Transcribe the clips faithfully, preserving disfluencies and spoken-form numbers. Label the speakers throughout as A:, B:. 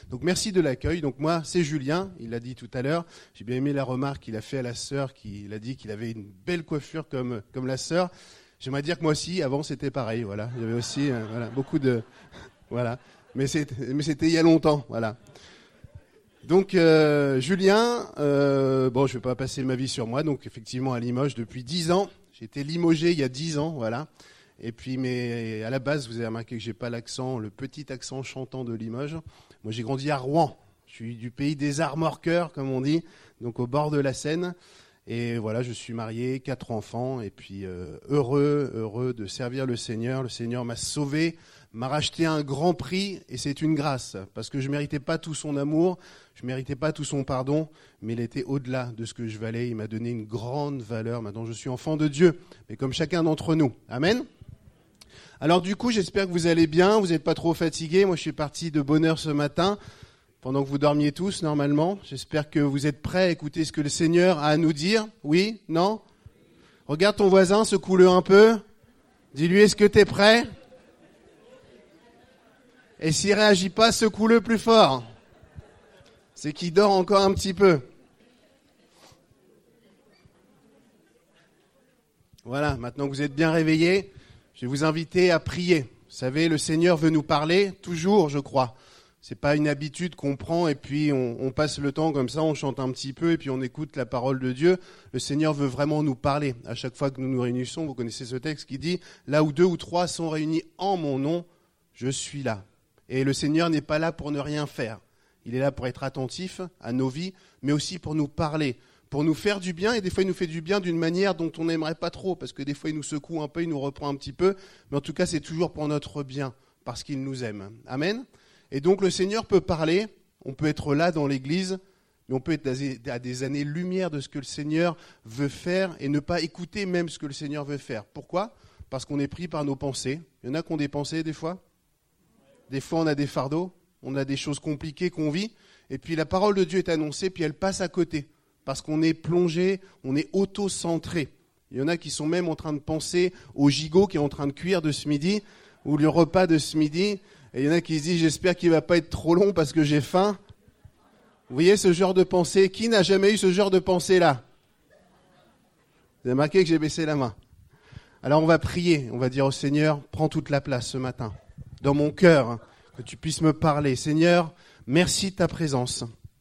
A: Donc merci de l'accueil. Donc moi, c'est Julien, il l'a dit tout à l'heure. J'ai bien aimé la remarque qu'il a fait à la sœur, qu'il a dit qu'il avait une belle coiffure comme, comme la sœur. J'aimerais dire que moi aussi, avant, c'était pareil. Voilà, il y avait aussi euh, voilà, beaucoup de... Voilà, mais c'était, mais c'était il y a longtemps, voilà. Donc euh, Julien, euh, bon, je ne vais pas passer ma vie sur moi, donc effectivement à Limoges depuis dix ans. J'ai été limogé il y a dix ans, voilà. Et puis, mais à la base, vous avez remarqué que j'ai pas l'accent, le petit accent chantant de Limoges. Moi, j'ai grandi à Rouen. Je suis du pays des armorqueurs, comme on dit, donc au bord de la Seine. Et voilà, je suis marié, quatre enfants, et puis euh, heureux, heureux de servir le Seigneur. Le Seigneur m'a sauvé, m'a racheté un grand prix, et c'est une grâce, parce que je méritais pas tout son amour, je méritais pas tout son pardon, mais il était au-delà de ce que je valais. Il m'a donné une grande valeur. Maintenant, je suis enfant de Dieu, mais comme chacun d'entre nous. Amen. Alors du coup, j'espère que vous allez bien, vous n'êtes pas trop fatigués. Moi, je suis parti de bonne heure ce matin, pendant que vous dormiez tous, normalement. J'espère que vous êtes prêts à écouter ce que le Seigneur a à nous dire. Oui? Non? Regarde ton voisin, secoue-le un peu. Dis-lui, est-ce que tu es prêt? Et s'il ne réagit pas, secoue-le plus fort. C'est qu'il dort encore un petit peu. Voilà, maintenant que vous êtes bien réveillés, je vais vous inviter à prier. Vous savez, le Seigneur veut nous parler, toujours, je crois. C'est pas une habitude qu'on prend et puis on, on passe le temps comme ça, on chante un petit peu et puis on écoute la parole de Dieu. Le Seigneur veut vraiment nous parler. À chaque fois que nous nous réunissons, vous connaissez ce texte qui dit « Là où deux ou trois sont réunis en mon nom, je suis là ». Et le Seigneur n'est pas là pour ne rien faire. Il est là pour être attentif à nos vies, mais aussi pour nous parler, pour nous faire du bien, et des fois il nous fait du bien d'une manière dont on n'aimerait pas trop, parce que des fois il nous secoue un peu, il nous reprend un petit peu, mais en tout cas c'est toujours pour notre bien, parce qu'il nous aime. Amen. Et donc le Seigneur peut parler, on peut être là dans l'église, mais on peut être à des années-lumière de ce que le Seigneur veut faire, et ne pas écouter même ce que le Seigneur veut faire. Pourquoi ? Parce qu'on est pris par nos pensées. Il y en a qui ont des pensées des fois ? Des fois on a des fardeaux, on a des choses compliquées qu'on vit, et puis la parole de Dieu est annoncée, puis elle passe à côté. Parce qu'on est plongé, on est auto-centré. Il y en a qui sont même en train de penser au gigot qui est en train de cuire de ce midi, ou le repas de ce midi. Et il y en a qui se disent, j'espère qu'il ne va pas être trop long parce que j'ai faim. Vous voyez ce genre de pensée? Qui n'a jamais eu ce genre de pensée-là? Vous avez remarqué que j'ai baissé la main. Alors on va prier, on va dire au Seigneur, prends toute la place ce matin, dans mon cœur, que tu puisses me parler. Seigneur, merci de ta présence.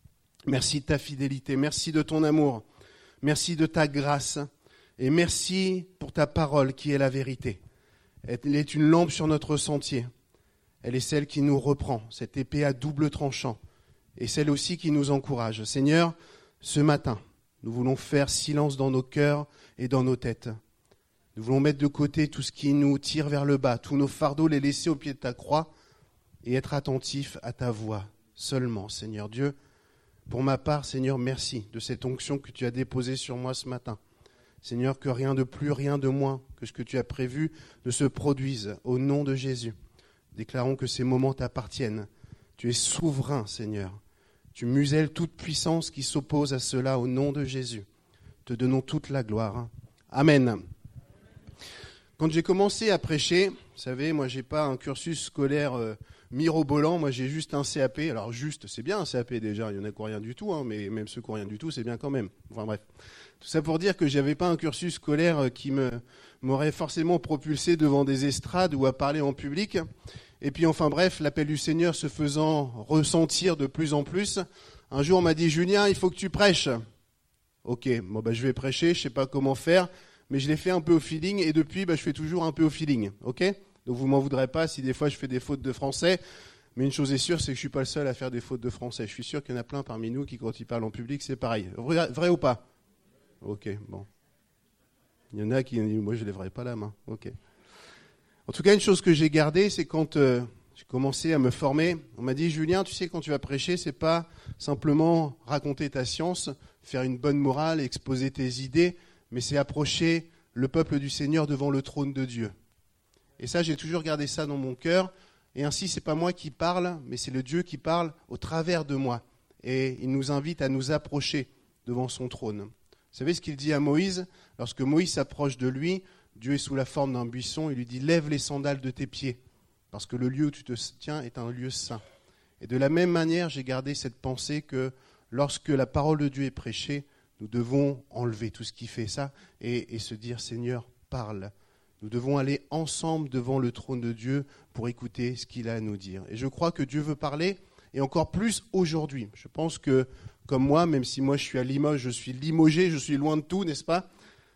A: Merci de ta fidélité, merci de ton amour, merci de ta grâce et merci pour ta parole qui est la vérité. Elle est une lampe sur notre sentier. Elle est celle qui nous reprend, cette épée à double tranchant, et celle aussi qui nous encourage. Seigneur, ce matin, nous voulons faire silence dans nos cœurs et dans nos têtes. Nous voulons mettre de côté tout ce qui nous tire vers le bas, tous nos fardeaux, les laisser au pied de ta croix et être attentifs à ta voix seulement, Seigneur Dieu. Pour ma part, Seigneur, merci de cette onction que tu as déposée sur moi ce matin. Seigneur, que rien de plus, rien de moins que ce que tu as prévu ne se produise au nom de Jésus. Déclarons que ces moments t'appartiennent. Tu es souverain, Seigneur. Tu muselles toute puissance qui s'oppose à cela au nom de Jésus. Te donnons toute la gloire. Amen. Quand j'ai commencé à prêcher, vous savez, moi, j'ai pas un cursus scolaire euh, mirobolant, moi j'ai juste un C A P. Alors juste, c'est bien un C A P déjà, il y en a qui n'ont rien du tout, hein, mais même ceux qui n'ont rien du tout, c'est bien quand même. Enfin bref, tout ça pour dire que j'avais pas un cursus scolaire qui me m'aurait forcément propulsé devant des estrades ou à parler en public. Et puis enfin bref, l'appel du Seigneur se faisant ressentir de plus en plus, un jour on m'a dit « Julien, il faut que tu prêches ». Ok, bon bah je vais prêcher, je sais pas comment faire, mais je l'ai fait un peu au feeling et depuis bah, je fais toujours un peu au feeling, ok ? Donc vous m'en voudrez pas si des fois je fais des fautes de français, mais une chose est sûre, c'est que je suis pas le seul à faire des fautes de français. Je suis sûr qu'il y en a plein parmi nous qui, quand ils parlent en public, c'est pareil. Vrai, vrai ou pas? Ok, bon. Il y en a qui disent, moi je lèverai pas la main. Ok. En tout cas, une chose que j'ai gardée, c'est quand euh, j'ai commencé à me former, on m'a dit, Julien, tu sais, quand tu vas prêcher, c'est pas simplement raconter ta science, faire une bonne morale, exposer tes idées, mais c'est approcher le peuple du Seigneur devant le trône de Dieu. Et ça, j'ai toujours gardé ça dans mon cœur. Et ainsi, c'est pas moi qui parle, mais c'est le Dieu qui parle au travers de moi. Et il nous invite à nous approcher devant son trône. Vous savez ce qu'il dit à Moïse? Lorsque Moïse s'approche de lui, Dieu est sous la forme d'un buisson, il lui dit « Lève les sandales de tes pieds, parce que le lieu où tu te tiens est un lieu saint ». Et de la même manière, j'ai gardé cette pensée que lorsque la parole de Dieu est prêchée, nous devons enlever tout ce qui fait ça et, et se dire, Seigneur, parle. Nous devons aller ensemble devant le trône de Dieu pour écouter ce qu'il a à nous dire. Et je crois que Dieu veut parler, et encore plus aujourd'hui. Je pense que, comme moi, même si moi je suis à Limoges, je suis limogé, je suis loin de tout, n'est-ce pas ?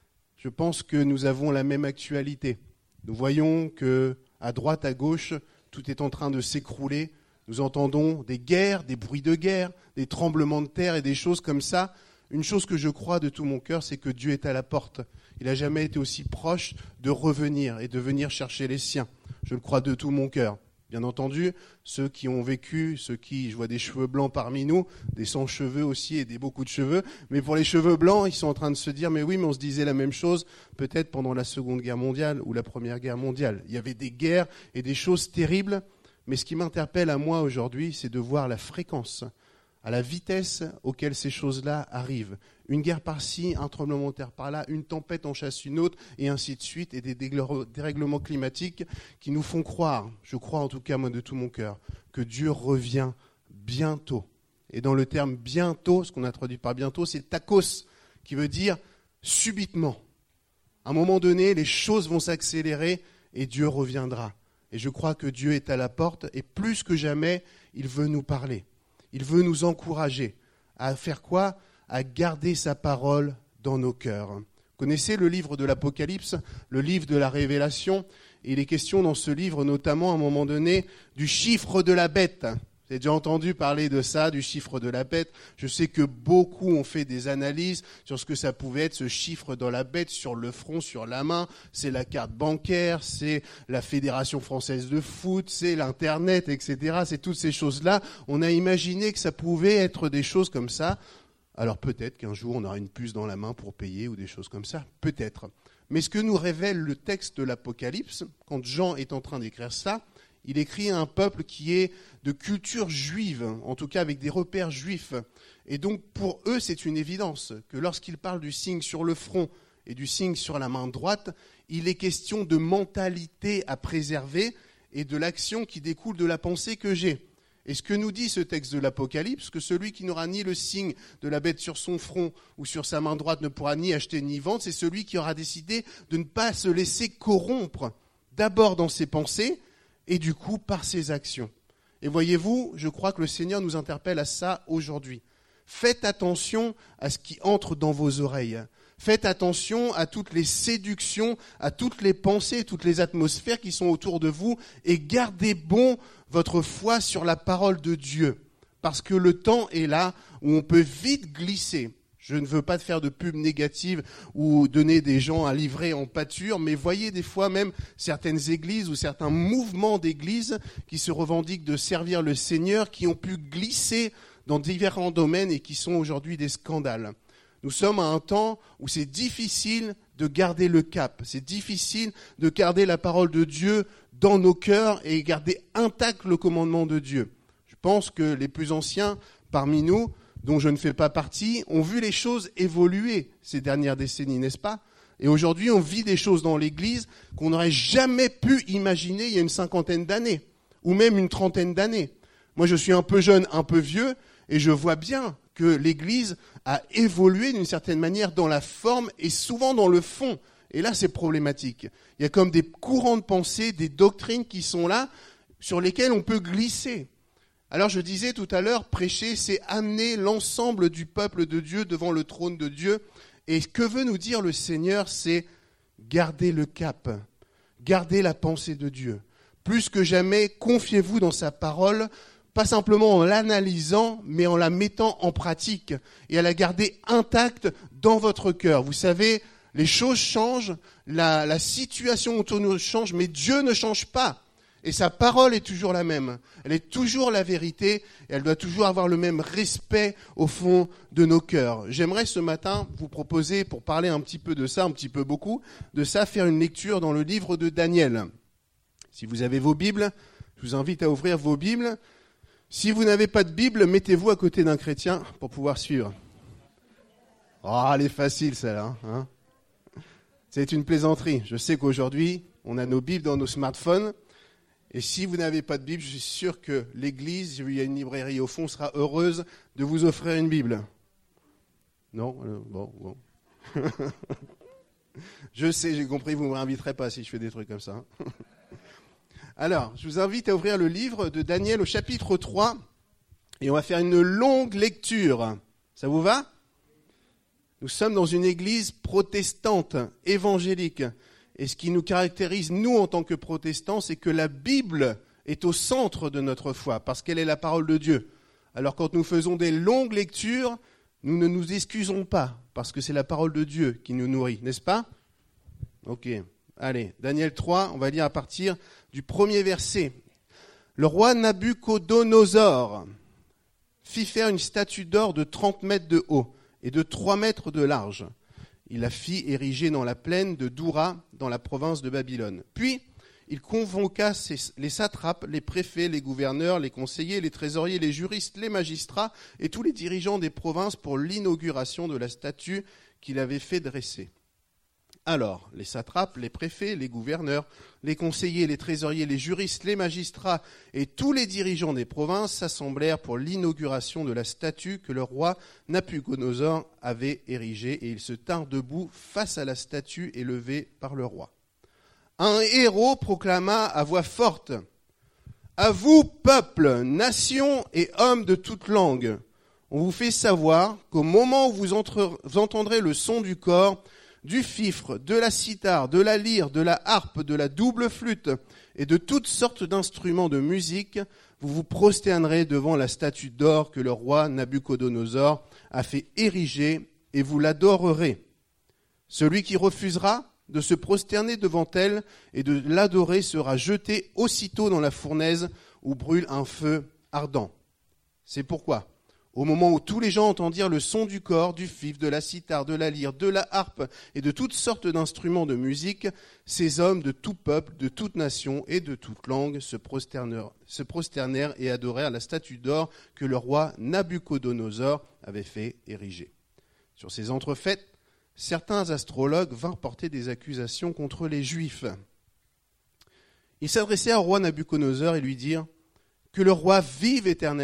A: Je pense que nous avons la même actualité. Nous voyons qu'à droite, à gauche, tout est en train de s'écrouler. Nous entendons des guerres, des bruits de guerre, des tremblements de terre et des choses comme ça. Une chose que je crois de tout mon cœur, c'est que Dieu est à la porte. Il n'a jamais été aussi proche de revenir et de venir chercher les siens. Je le crois de tout mon cœur. Bien entendu, ceux qui ont vécu, ceux qui, je vois des cheveux blancs parmi nous, des sans cheveux aussi et des beaucoup de cheveux, mais pour les cheveux blancs, ils sont en train de se dire, mais oui, mais on se disait la même chose peut-être pendant la Seconde Guerre mondiale ou la Première Guerre mondiale. Il y avait des guerres et des choses terribles, mais ce qui m'interpelle à moi aujourd'hui, c'est de voir la fréquence, à la vitesse auquel ces choses-là arrivent. Une guerre par-ci, un tremblement de terre par-là, une tempête en chasse une autre, et ainsi de suite, et des dérèglements climatiques qui nous font croire, je crois en tout cas moi de tout mon cœur, que Dieu revient bientôt. Et dans le terme bientôt, ce qu'on a traduit par bientôt, c'est takos, qui veut dire subitement. À un moment donné, les choses vont s'accélérer et Dieu reviendra. Et je crois que Dieu est à la porte, et plus que jamais, il veut nous parler. Il veut nous encourager à faire quoi ? À garder sa parole dans nos cœurs. Vous connaissez le livre de l'Apocalypse, le livre de la Révélation. Et il est question dans ce livre, notamment à un moment donné, du chiffre de la bête. Vous avez déjà entendu parler de ça, du chiffre de la bête. Je sais que beaucoup ont fait des analyses sur ce que ça pouvait être, ce chiffre dans la bête, sur le front, sur la main. C'est la carte bancaire, c'est la Fédération française de foot, c'est l'Internet, et cetera. C'est toutes ces choses-là. On a imaginé que ça pouvait être des choses comme ça. Alors peut-être qu'un jour, on aura une puce dans la main pour payer ou des choses comme ça. Peut-être. Mais ce que nous révèle le texte de l'Apocalypse, quand Jean est en train d'écrire ça, il écrit à un peuple qui est de culture juive, en tout cas avec des repères juifs. Et donc pour eux, c'est une évidence que lorsqu'il parle du signe sur le front et du signe sur la main droite, il est question de mentalité à préserver et de l'action qui découle de la pensée que j'ai. Et ce que nous dit ce texte de l'Apocalypse, que celui qui n'aura ni le signe de la bête sur son front ou sur sa main droite ne pourra ni acheter ni vendre, c'est celui qui aura décidé de ne pas se laisser corrompre, d'abord dans ses pensées et du coup par ses actions. Et voyez-vous, je crois que le Seigneur nous interpelle à ça aujourd'hui. Faites attention à ce qui entre dans vos oreilles. Faites attention à toutes les séductions, à toutes les pensées, toutes les atmosphères qui sont autour de vous et gardez bon votre foi sur la parole de Dieu. Parce que le temps est là où on peut vite glisser. Je ne veux pas faire de pub négative ou donner des gens à livrer en pâture, mais voyez des fois même certaines églises ou certains mouvements d'églises qui se revendiquent de servir le Seigneur, qui ont pu glisser dans différents domaines et qui sont aujourd'hui des scandales. Nous sommes à un temps où c'est difficile de garder le cap, c'est difficile de garder la parole de Dieu dans nos cœurs et garder intact le commandement de Dieu. Je pense que les plus anciens parmi nous, dont je ne fais pas partie, ont vu les choses évoluer ces dernières décennies, n'est-ce pas ? Et aujourd'hui, on vit des choses dans l'Église qu'on n'aurait jamais pu imaginer il y a une cinquantaine d'années, ou même une trentaine d'années. Moi, je suis un peu jeune, un peu vieux, et je vois bien que l'Église a évolué d'une certaine manière dans la forme et souvent dans le fond. Et là, c'est problématique. Il y a comme des courants de pensée, des doctrines qui sont là, sur lesquelles on peut glisser. Alors je disais tout à l'heure, prêcher, c'est amener l'ensemble du peuple de Dieu devant le trône de Dieu. Et ce que veut nous dire le Seigneur, c'est garder le cap, garder la pensée de Dieu. Plus que jamais, confiez-vous dans sa parole, pas simplement en l'analysant, mais en la mettant en pratique et à la garder intacte dans votre cœur. Vous savez, les choses changent, la, la situation autour de nous change, mais Dieu ne change pas. Et sa parole est toujours la même. Elle est toujours la vérité et elle doit toujours avoir le même respect au fond de nos cœurs. J'aimerais ce matin vous proposer, pour parler un petit peu de ça, un petit peu beaucoup, de ça, faire une lecture dans le livre de Daniel. Si vous avez vos Bibles, je vous invite à ouvrir vos Bibles. Si vous n'avez pas de Bible, mettez-vous à côté d'un chrétien pour pouvoir suivre. Oh, elle est facile celle-là. Hein ? C'est une plaisanterie. Je sais qu'aujourd'hui, on a nos Bibles dans nos smartphones. Et si vous n'avez pas de Bible, je suis sûr que l'église, il y a une librairie au fond, sera heureuse de vous offrir une Bible. Non euh, Bon, bon. Je sais, j'ai compris, vous ne m'inviterez pas si je fais des trucs comme ça. Alors, je vous invite à ouvrir le livre de Daniel au chapitre trois et on va faire une longue lecture. Ça vous va ? Nous sommes dans une église protestante, évangélique. Et ce qui nous caractérise, nous, en tant que protestants, c'est que la Bible est au centre de notre foi, parce qu'elle est la parole de Dieu. Alors quand nous faisons des longues lectures, nous ne nous excusons pas, parce que c'est la parole de Dieu qui nous nourrit, n'est-ce pas ? Ok, allez, Daniel trois, on va lire à partir du premier verset. Le roi Nabuchodonosor fit faire une statue d'or de trente mètres de haut et de trois mètres de large. Il la fit ériger dans la plaine de Doura, dans la province de Babylone. Puis, il convoqua les satrapes, les préfets, les gouverneurs, les conseillers, les trésoriers, les juristes, les magistrats et tous les dirigeants des provinces pour l'inauguration de la statue qu'il avait fait dresser. Alors, les satrapes, les préfets, les gouverneurs, les conseillers, les trésoriers, les juristes, les magistrats et tous les dirigeants des provinces s'assemblèrent pour l'inauguration de la statue que le roi Nabuchodonosor avait érigée, et ils se tinrent debout face à la statue élevée par le roi. Un héros proclama à voix forte : « À vous, peuple, nations et hommes de toute langue, on vous fait savoir qu'au moment où vous, entre, vous entendrez le son du cor, du fifre, de la cithare, de la lyre, de la harpe, de la double flûte et de toutes sortes d'instruments de musique, vous vous prosternerez devant la statue d'or que le roi Nabuchodonosor a fait ériger et vous l'adorerez. Celui qui refusera de se prosterner devant elle et de l'adorer sera jeté aussitôt dans la fournaise où brûle un feu ardent. C'est pourquoi, au moment où tous les gens entendirent le son du cor, du fifre, de la cithare, de la lyre, de la harpe et de toutes sortes d'instruments de musique, ces hommes de tout peuple, de toute nation et de toute langue se prosternèrent, se prosternèrent et adorèrent la statue d'or que le roi Nabuchodonosor avait fait ériger. Sur ces entrefaites, certains astrologues vinrent porter des accusations contre les Juifs. Ils s'adressèrent au roi Nabuchodonosor et lui dirent « Que le roi vive éternellement !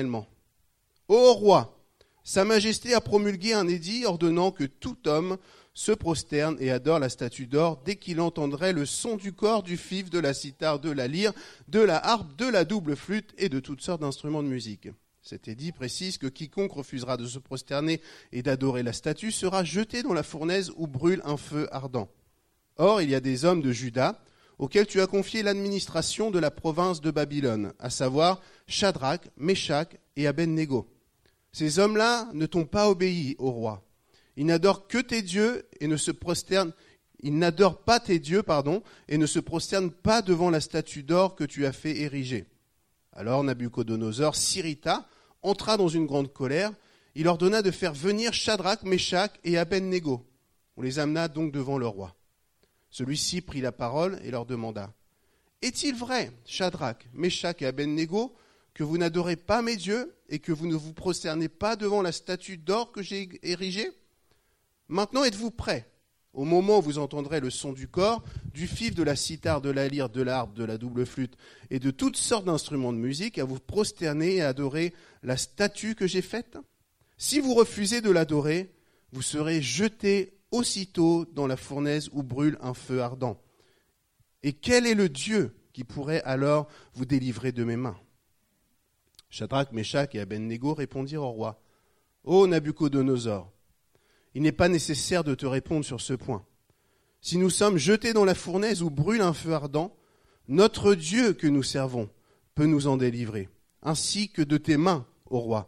A: Ô roi, Sa Majesté a promulgué un édit ordonnant que tout homme se prosterne et adore la statue d'or dès qu'il entendrait le son du cor, du fifre, de la cithare, de la lyre, de la harpe, de la double flûte et de toutes sortes d'instruments de musique. Cet édit précise que quiconque refusera de se prosterner et d'adorer la statue sera jeté dans la fournaise où brûle un feu ardent. Or, il y a des hommes de Juda auxquels tu as confié l'administration de la province de Babylone, à savoir Shadrach, Meshach et Abednego. Ces hommes-là ne t'ont pas obéi, ô roi. Ils n'adorent que tes dieux et ne se prosternent, ils n'adorent pas tes dieux, pardon, et ne se prosternent pas devant la statue d'or que tu as fait ériger. Alors Nabuchodonosor s'irrita, entra dans une grande colère. Il ordonna de faire venir Shadrach, Meshach et Abednego. On les amena donc devant le roi. Celui-ci prit la parole et leur demanda : « Est-il vrai, Shadrach, Meshach et Abednego, que vous n'adorez pas mes dieux et que vous ne vous prosternez pas devant la statue d'or que j'ai érigée ? Maintenant êtes-vous prêts, au moment où vous entendrez le son du cor, du fifre, de la cithare, de la lyre, de la harpe, de la double flûte et de toutes sortes d'instruments de musique, à vous prosterner et à adorer la statue que j'ai faite ? Si vous refusez de l'adorer, vous serez jetés aussitôt dans la fournaise où brûle un feu ardent. Et quel est le Dieu qui pourrait alors vous délivrer de mes mains ? » Shadrach, Meshach et Abednego répondirent au roi : « Ô Nabuchodonosor, il n'est pas nécessaire de te répondre sur ce point. Si nous sommes jetés dans la fournaise où brûle un feu ardent, notre Dieu que nous servons peut nous en délivrer, ainsi que de tes mains, ô roi.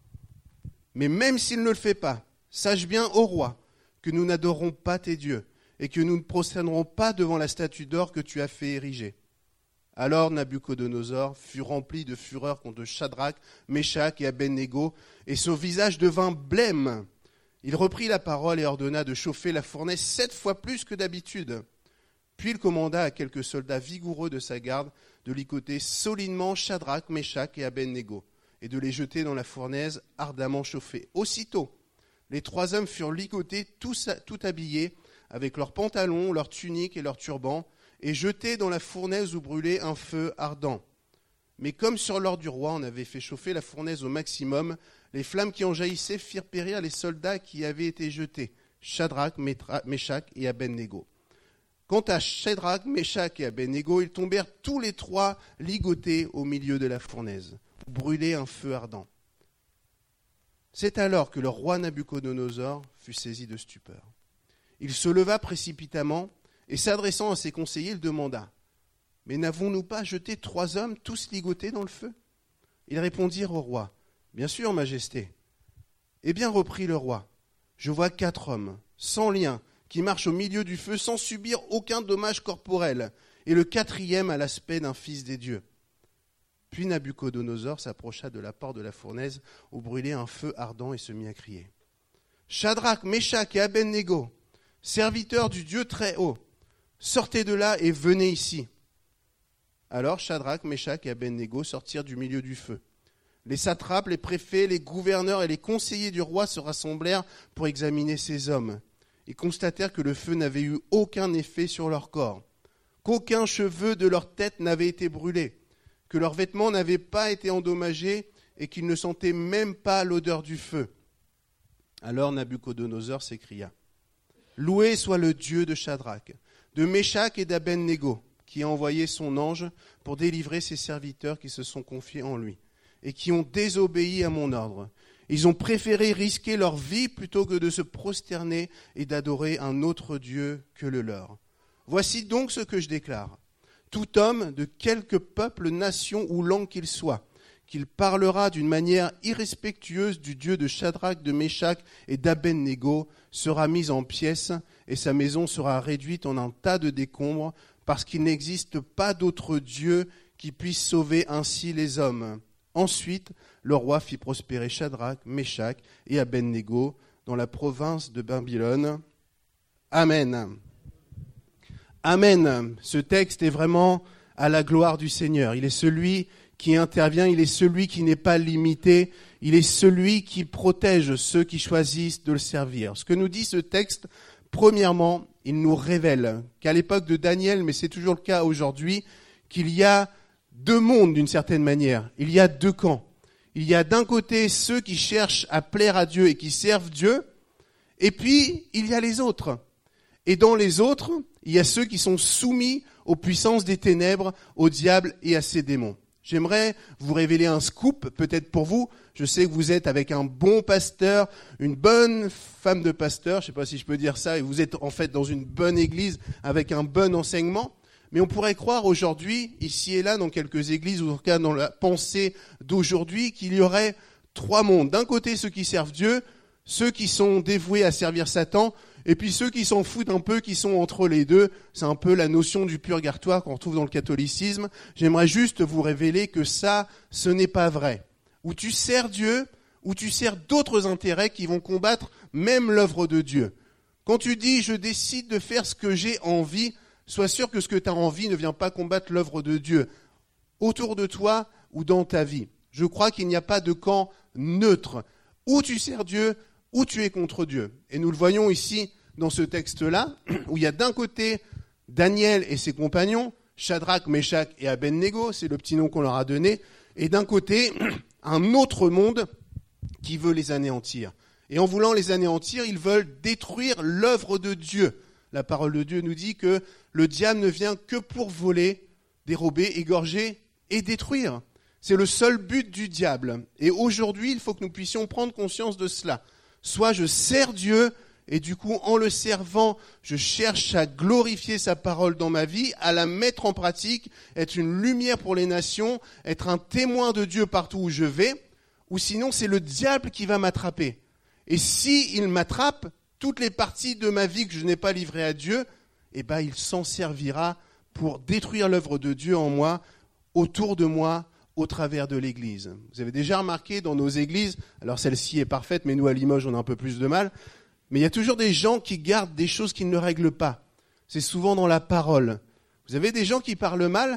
A: Mais même s'il ne le fait pas, sache bien, ô roi, que nous n'adorons pas tes dieux et que nous ne prosternerons pas devant la statue d'or que tu as fait ériger. » Alors Nabuchodonosor fut rempli de fureur contre Shadrach, Meshach et Abednego, et son visage devint blême. Il reprit la parole et ordonna de chauffer la fournaise sept fois plus que d'habitude. Puis il commanda à quelques soldats vigoureux de sa garde de ligoter solidement Shadrach, Meshach et Abednego, et de les jeter dans la fournaise ardemment chauffée. Aussitôt, les trois hommes furent ligotés, tous, tout habillés, avec leurs pantalons, leurs tuniques et leurs turbans, et jetés dans la fournaise où brûlait un feu ardent. Mais comme sur l'ordre du roi, on avait fait chauffer la fournaise au maximum, les flammes qui en jaillissaient firent périr les soldats qui y avaient été jetés, Shadrach, Meshach et Abednego. Quant à Shadrach, Meshach et Abednego, ils tombèrent tous les trois ligotés au milieu de la fournaise, où brûlait un feu ardent. C'est alors que le roi Nabuchodonosor fut saisi de stupeur. Il se leva précipitamment et s'adressant à ses conseillers, il demanda « Mais n'avons-nous pas jeté trois hommes tous ligotés dans le feu ?» Ils répondirent au roi « Bien sûr, Majesté. » Eh bien, reprit le roi, « Je vois quatre hommes, sans lien, qui marchent au milieu du feu sans subir aucun dommage corporel, et le quatrième a l'aspect d'un fils des dieux. » Puis Nabuchodonosor s'approcha de la porte de la fournaise où brûlait un feu ardent et se mit à crier « Shadrach, Meshach et Abednego, serviteurs du Dieu très haut, sortez de là et venez ici. » Alors Shadrach, Meshach et Abednego sortirent du milieu du feu. Les satrapes, les préfets, les gouverneurs et les conseillers du roi se rassemblèrent pour examiner ces hommes. Ils constatèrent que le feu n'avait eu aucun effet sur leur corps, qu'aucun cheveu de leur tête n'avait été brûlé, que leurs vêtements n'avaient pas été endommagés et qu'ils ne sentaient même pas l'odeur du feu. Alors Nabuchodonosor s'écria « Loué soit le Dieu de Shadrach, de Meshach et d'Abednego, qui a envoyé son ange pour délivrer ses serviteurs qui se sont confiés en lui et qui ont désobéi à mon ordre. Ils ont préféré risquer leur vie plutôt que de se prosterner et d'adorer un autre Dieu que le leur. Voici donc ce que je déclare. Tout homme de quelque peuple, nation ou langue qu'il soit, qu'il parlera d'une manière irrespectueuse du Dieu de Shadrach, de Meshach et d'Abednego, sera mis en pièces et sa maison sera réduite en un tas de décombres, parce qu'il n'existe pas d'autre Dieu qui puisse sauver ainsi les hommes. Ensuite, le roi fit prospérer Shadrach, Meshach et Abednego dans la province de Babylone. Amen. Amen. Ce texte est vraiment à la gloire du Seigneur. Il est celui qui intervient, il est celui qui n'est pas limité, il est celui qui protège ceux qui choisissent de le servir. Ce que nous dit ce texte, premièrement, il nous révèle qu'à l'époque de Daniel, mais c'est toujours le cas aujourd'hui, qu'il y a deux mondes d'une certaine manière. Il y a deux camps. Il y a d'un côté ceux qui cherchent à plaire à Dieu et qui servent Dieu, et puis il y a les autres. Et dans les autres, il y a ceux qui sont soumis aux puissances des ténèbres, au diable et à ses démons. J'aimerais vous révéler un scoop, peut-être pour vous. Je sais que vous êtes avec un bon pasteur, une bonne femme de pasteur, je ne sais pas si je peux dire ça, et vous êtes en fait dans une bonne église avec un bon enseignement. Mais on pourrait croire aujourd'hui, ici et là, dans quelques églises, ou en tout cas dans la pensée d'aujourd'hui, qu'il y aurait trois mondes. D'un côté, ceux qui servent Dieu, ceux qui sont dévoués à servir Satan, et puis ceux qui s'en foutent un peu, qui sont entre les deux. C'est un peu la notion du purgatoire qu'on retrouve dans le catholicisme. J'aimerais juste vous révéler que ça, ce n'est pas vrai. Ou tu sers Dieu, ou tu sers d'autres intérêts qui vont combattre même l'œuvre de Dieu. Quand tu dis « je décide de faire ce que j'ai envie », sois sûr que ce que tu as envie ne vient pas combattre l'œuvre de Dieu autour de toi ou dans ta vie. Je crois qu'il n'y a pas de camp neutre. Ou tu sers Dieu, ou tu es contre Dieu. Et nous le voyons ici dans ce texte-là, où il y a d'un côté Daniel et ses compagnons, Shadrach, Meshach et Abednego, c'est le petit nom qu'on leur a donné, et d'un côté un autre monde qui veut les anéantir. Et en voulant les anéantir, ils veulent détruire l'œuvre de Dieu. La parole de Dieu nous dit que le diable ne vient que pour voler, dérober, égorger et détruire. C'est le seul but du diable. Et aujourd'hui, il faut que nous puissions prendre conscience de cela. Soit je sers Dieu, et du coup, en le servant, je cherche à glorifier sa parole dans ma vie, à la mettre en pratique, être une lumière pour les nations, être un témoin de Dieu partout où je vais, ou sinon c'est le diable qui va m'attraper. Et s'il m'attrape, toutes les parties de ma vie que je n'ai pas livrées à Dieu, eh ben, il s'en servira pour détruire l'œuvre de Dieu en moi, autour de moi, au travers de l'Église. Vous avez déjà remarqué dans nos églises, alors celle-ci est parfaite, mais nous à Limoges on a un peu plus de mal, mais il y a toujours des gens qui gardent des choses qu'ils ne règlent pas. C'est souvent dans la parole. Vous avez des gens qui parlent mal,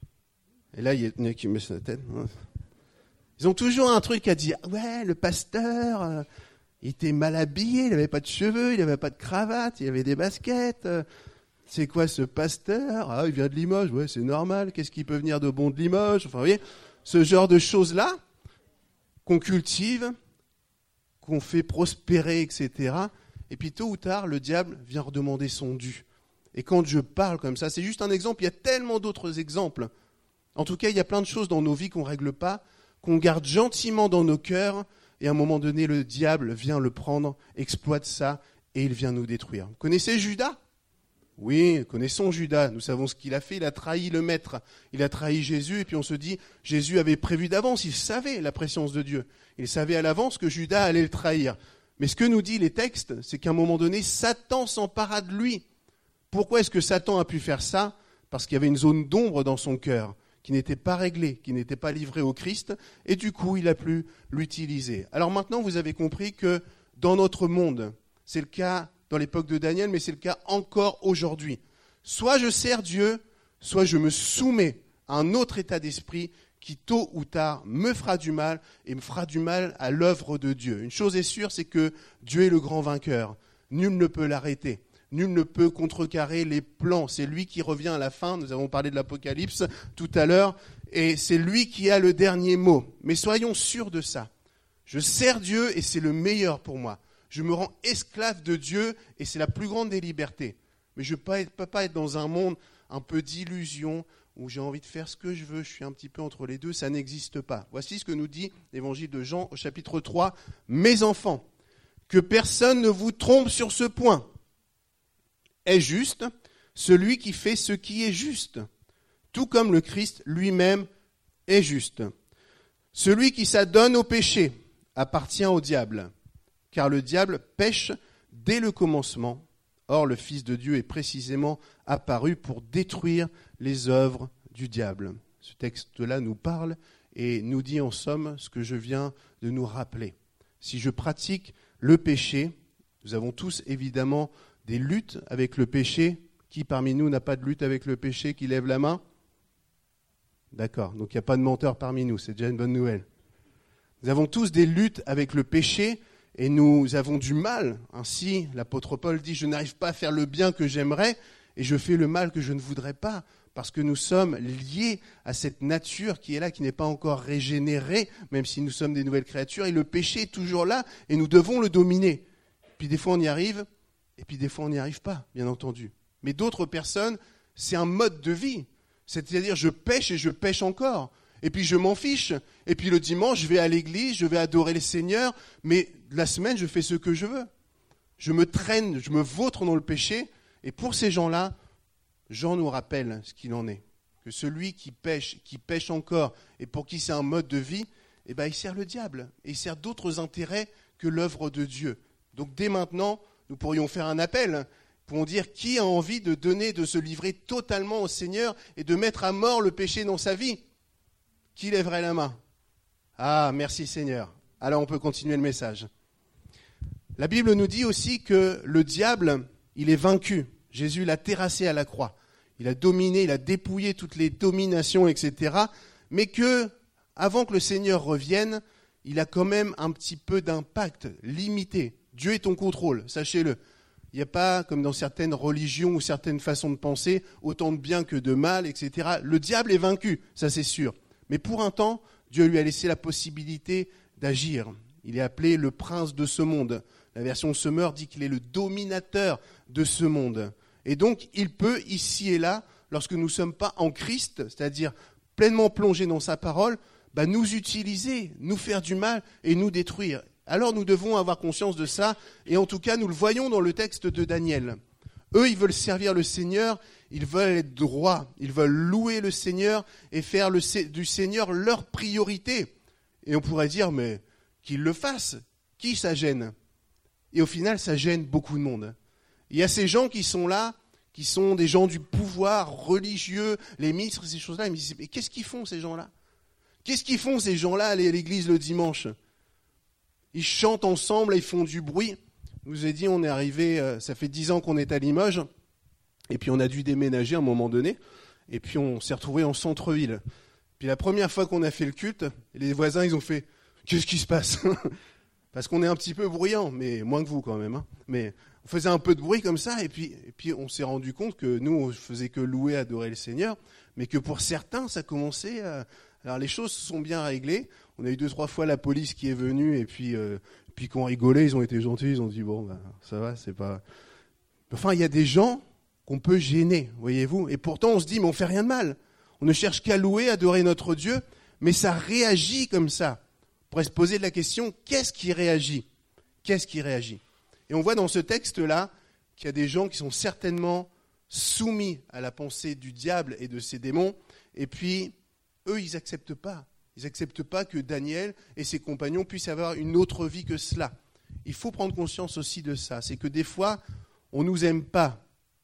A: et là il y en a qui me met la tête. Ils ont toujours un truc à dire. Ouais, le pasteur, euh, il était mal habillé, il n'avait pas de cheveux, il n'avait pas de cravate, il avait des baskets. Euh, c'est quoi ce pasteur? Ah, il vient de Limoges, ouais, c'est normal. Qu'est-ce qui peut venir de bon de Limoges? Enfin, vous voyez, ce genre de choses-là qu'on cultive, qu'on fait prospérer, et cetera. Et puis tôt ou tard, le diable vient redemander son dû. Et quand je parle comme ça, c'est juste un exemple, il y a tellement d'autres exemples. En tout cas, il y a plein de choses dans nos vies qu'on ne règle pas, qu'on garde gentiment dans nos cœurs, et à un moment donné, le diable vient le prendre, exploite ça, et il vient nous détruire. Vous connaissez Judas ? Oui, connaissons Judas, nous savons ce qu'il a fait, il a trahi le maître, il a trahi Jésus, et puis on se dit, Jésus avait prévu d'avance, il savait la préscience de Dieu, il savait à l'avance que Judas allait le trahir. Mais ce que nous dit les textes, c'est qu'à un moment donné, Satan s'empara de lui. Pourquoi est-ce que Satan a pu faire ça ? Parce qu'il y avait une zone d'ombre dans son cœur, qui n'était pas réglée, qui n'était pas livrée au Christ, et du coup, il a pu l'utiliser. Alors maintenant, vous avez compris que dans notre monde, c'est le cas dans l'époque de Daniel, mais c'est le cas encore aujourd'hui. Soit je sers Dieu, soit je me soumets à un autre état d'esprit qui, tôt ou tard, me fera du mal et me fera du mal à l'œuvre de Dieu. Une chose est sûre, c'est que Dieu est le grand vainqueur. Nul ne peut l'arrêter. Nul ne peut contrecarrer les plans. C'est lui qui revient à la fin. Nous avons parlé de l'Apocalypse tout à l'heure. Et c'est lui qui a le dernier mot. Mais soyons sûrs de ça. Je sers Dieu et c'est le meilleur pour moi. Je me rends esclave de Dieu et c'est la plus grande des libertés. Mais je ne peux pas être dans un monde un peu d'illusion où j'ai envie de faire ce que je veux, je suis un petit peu entre les deux, ça n'existe pas. Voici ce que nous dit l'évangile de Jean au chapitre trois. « Mes enfants, que personne ne vous trompe sur ce point. Est juste celui qui fait ce qui est juste, tout comme le Christ lui-même est juste. Celui qui s'adonne au péché appartient au diable. Car le diable pêche dès le commencement. Or, le Fils de Dieu est précisément apparu pour détruire les œuvres du diable. » Ce texte-là nous parle et nous dit en somme ce que je viens de nous rappeler. Si je pratique le péché, nous avons tous évidemment des luttes avec le péché. Qui parmi nous n'a pas de lutte avec le péché, qui lève la main ? D'accord, donc il n'y a pas de menteur parmi nous, c'est déjà une bonne nouvelle. Nous avons tous des luttes avec le péché, et nous avons du mal. Ainsi, l'apôtre Paul dit « Je n'arrive pas à faire le bien que j'aimerais et je fais le mal que je ne voudrais pas. » Parce que nous sommes liés à cette nature qui est là, qui n'est pas encore régénérée, même si nous sommes des nouvelles créatures. Et le péché est toujours là et nous devons le dominer. Puis des fois on y arrive et puis des fois on n'y arrive pas, bien entendu. Mais d'autres personnes, c'est un mode de vie. C'est-à-dire je pêche et je pêche encore. Et puis je m'en fiche. Et puis le dimanche, je vais à l'église, je vais adorer le Seigneur, mais la semaine, je fais ce que je veux. Je me traîne, je me vautre dans le péché. Et pour ces gens-là, Jean nous rappelle ce qu'il en est. Que celui qui pêche, qui pêche encore, et pour qui c'est un mode de vie, eh ben, il sert le diable. Et il sert d'autres intérêts que l'œuvre de Dieu. Donc dès maintenant, nous pourrions faire un appel. Pour dire qui a envie de donner, de se livrer totalement au Seigneur et de mettre à mort le péché dans sa vie. Qui lèverait la main ? Ah, merci Seigneur. Alors on peut continuer le message. La Bible nous dit aussi que le diable, il est vaincu. Jésus l'a terrassé à la croix. Il a dominé, il a dépouillé toutes les dominations, et cetera. Mais que, avant que le Seigneur revienne, il a quand même un petit peu d'impact limité. Dieu est en contrôle, sachez-le. Il n'y a pas, comme dans certaines religions ou certaines façons de penser, autant de bien que de mal, et cetera. Le diable est vaincu, ça c'est sûr. Mais pour un temps, Dieu lui a laissé la possibilité d'agir. Il est appelé le prince de ce monde. La version Semeur dit qu'il est le dominateur de ce monde. Et donc, il peut, ici et là, lorsque nous ne sommes pas en Christ, c'est-à-dire pleinement plongés dans sa parole, bah, nous utiliser, nous faire du mal et nous détruire. Alors nous devons avoir conscience de ça, et en tout cas, nous le voyons dans le texte de Daniel. Eux, ils veulent servir le Seigneur, ils veulent être droits, ils veulent louer le Seigneur et faire le, du Seigneur leur priorité. Et on pourrait dire, mais qu'ils le fassent, qui ça gêne ? Et au final, ça gêne beaucoup de monde. Il y a ces gens qui sont là, qui sont des gens du pouvoir religieux, les ministres, ces choses-là, ils me disent, mais qu'est-ce qu'ils font ces gens-là ? Qu'est-ce qu'ils font ces gens-là à l'église le dimanche ? Ils chantent ensemble, ils font du bruit. Je vous ai dit, on est arrivé, ça fait dix ans qu'on est à Limoges, et puis on a dû déménager à un moment donné, et puis on s'est retrouvé en centre-ville. Puis la première fois qu'on a fait le culte, les voisins, ils ont fait « Qu'est-ce qui se passe ?» Parce qu'on est un petit peu bruyant, mais moins que vous quand même. Hein. Mais on faisait un peu de bruit comme ça, et puis, et puis on s'est rendu compte que nous, on faisait que louer, adorer le Seigneur, mais que pour certains, ça commençait à... Alors les choses se sont bien réglées. On a eu deux, trois fois la police qui est venue, et puis, euh, puis qu'on rigolait, ils ont été gentils, ils ont dit, bon, ben, ça va, c'est pas... Enfin, il y a des gens qu'on peut gêner, voyez-vous, et pourtant on se dit, mais on fait rien de mal. On ne cherche qu'à louer, adorer notre Dieu, mais ça réagit comme ça. On pourrait se poser la question, qu'est-ce qui réagit ? Qu'est-ce qui réagit ? Et on voit dans ce texte-là qu'il y a des gens qui sont certainement soumis à la pensée du diable et de ses démons, et puis eux, ils n'acceptent pas. Ils n'acceptent pas que Daniel et ses compagnons puissent avoir une autre vie que cela. Il faut prendre conscience aussi de ça. C'est que des fois, on ne nous aime pas.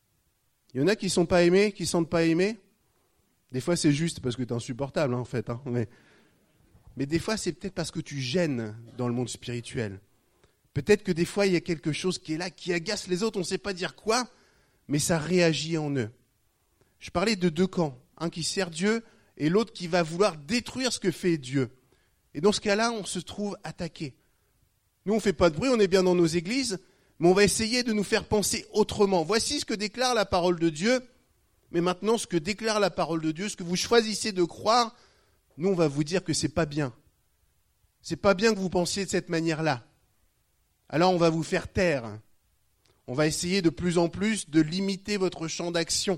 A: Il y en a qui ne sont pas aimés, qui ne sentent pas aimés. Des fois, c'est juste parce que tu es insupportable, hein, en fait. Hein, mais, mais des fois, c'est peut-être parce que tu gênes dans le monde spirituel. Peut-être que des fois, il y a quelque chose qui est là, qui agace les autres, on ne sait pas dire quoi, mais ça réagit en eux. Je parlais de deux camps, un qui sert Dieu et l'autre qui va vouloir détruire ce que fait Dieu. Et dans ce cas-là, on se trouve attaqué. Nous, on ne fait pas de bruit, on est bien dans nos églises, mais on va essayer de nous faire penser autrement. Voici ce que déclare la parole de Dieu. Mais maintenant, ce que déclare la parole de Dieu, ce que vous choisissez de croire, nous, on va vous dire que ce n'est pas bien. Ce n'est pas bien que vous pensiez de cette manière-là. Alors, on va vous faire taire. On va essayer de plus en plus de limiter votre champ d'action.